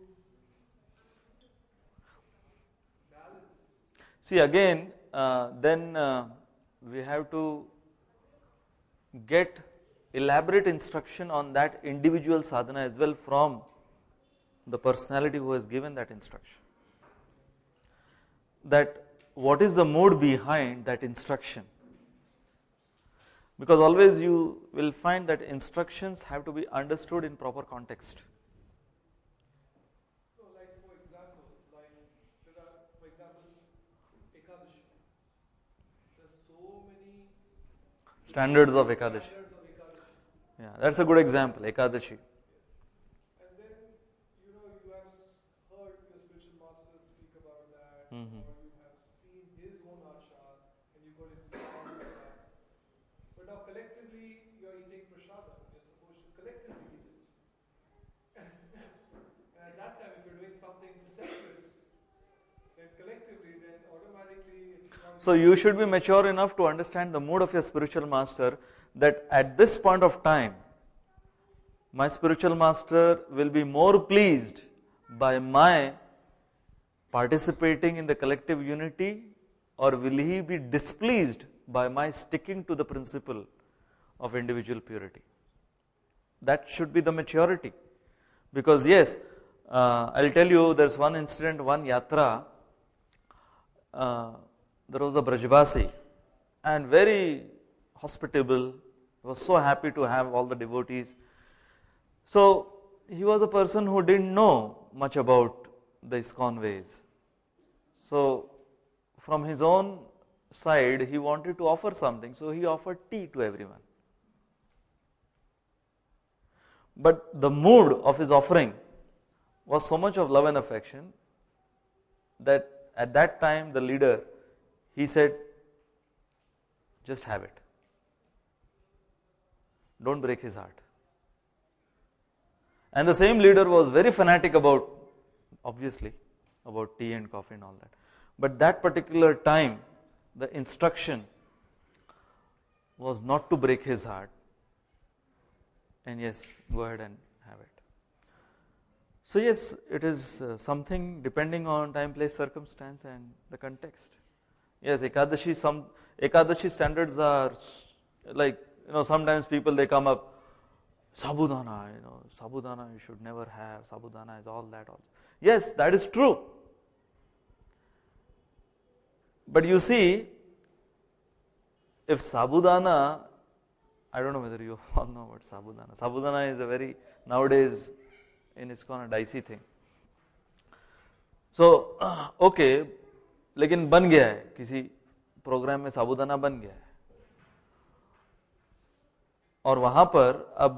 balance? See again, then we have to get elaborate instruction on that individual sadhana as well from the personality who has given that instruction. That what is the mood behind that instruction? Because always you will find that instructions have to be understood in proper context. No, like for example, there are, for example, Ekadashi. There's so many Standards of Ekadashi. standards of Ekadashi. Yeah, that's a good example, Ekadashi. And then, you have heard your spiritual master speak about that, Mhm. or you have seen his own achar, and you got inspired by that. But now collectively, you're eating prashadam. You're supposed to collectively eat it. And at that time, if you're doing something separate, then collectively, then automatically it's not. So you should be mature enough to understand the mood of your spiritual master, that at this point of time, my spiritual master will be more pleased by my participating in the collective unity, or will he be displeased by my sticking to the principle of individual purity? That should be the maturity. Because yes, I'll tell you, there's one incident, one yatra, there was a Brajvasi, and very hospitable, was so happy to have all the devotees. So he was a person who didn't know much about the ISKCON ways. So from his own side, he wanted to offer something, so he offered tea to everyone. But the mood of his offering was so much of love and affection that at that time the leader, he said, just have it. Don't break his heart. And the same leader was very fanatic about, obviously, about tea and coffee and all that. But that particular time, the instruction was not to break his heart. And yes, go ahead and have it. So yes, it is something depending on time, place, circumstance and the context. Yes, Ekadashi standards are like, sometimes people, they come up, Sabudana, Sabudana you should never have, Sabudana is all that also. Yes, that is true. But you see, if Sabudana, I don't know whether you all know about Sabudana. Sabudana is a very, nowadays, in ISKCON, a dicey thing. So, okay, लेकिन बन गया है, किसी programme में साबुदाना बन गया है, और वहां पर अब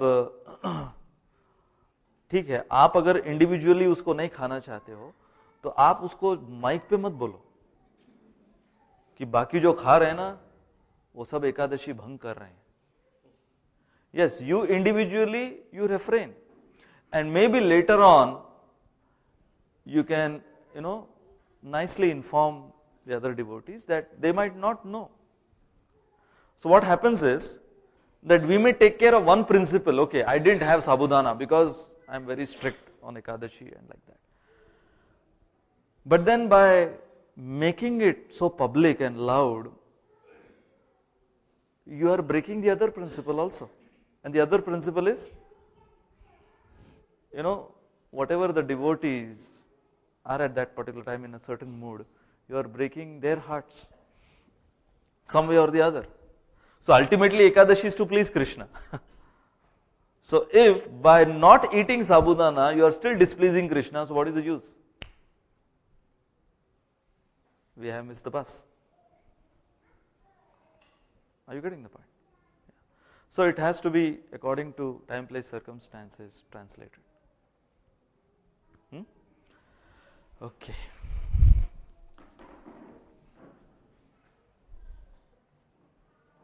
ठीक है, आप अगर इंडिविजुअली उसको नहीं खाना चाहते हो तो आप उसको माइक पे मत बोलो कि बाकी जो खा रहे हैं ना वो सब एकादशी भंग कर रहे हैं. Yes, you individually you refrain, and maybe later on you can nicely inform the other devotees that they might not know. So what happens is that we may take care of one principle. Okay, I didn't have sabudana because I am very strict on Ekadashi and like that. But then by making it so public and loud, you are breaking the other principle also. And the other principle is, whatever the devotees are at that particular time in a certain mood, you are breaking their hearts some way or the other. So ultimately Ekadashi is to please Krishna. So if by not eating sabudana you are still displeasing Krishna, so what is the use? We have missed the bus. Are you getting the point? Yeah. So it has to be according to time, place, circumstances translated. Okay.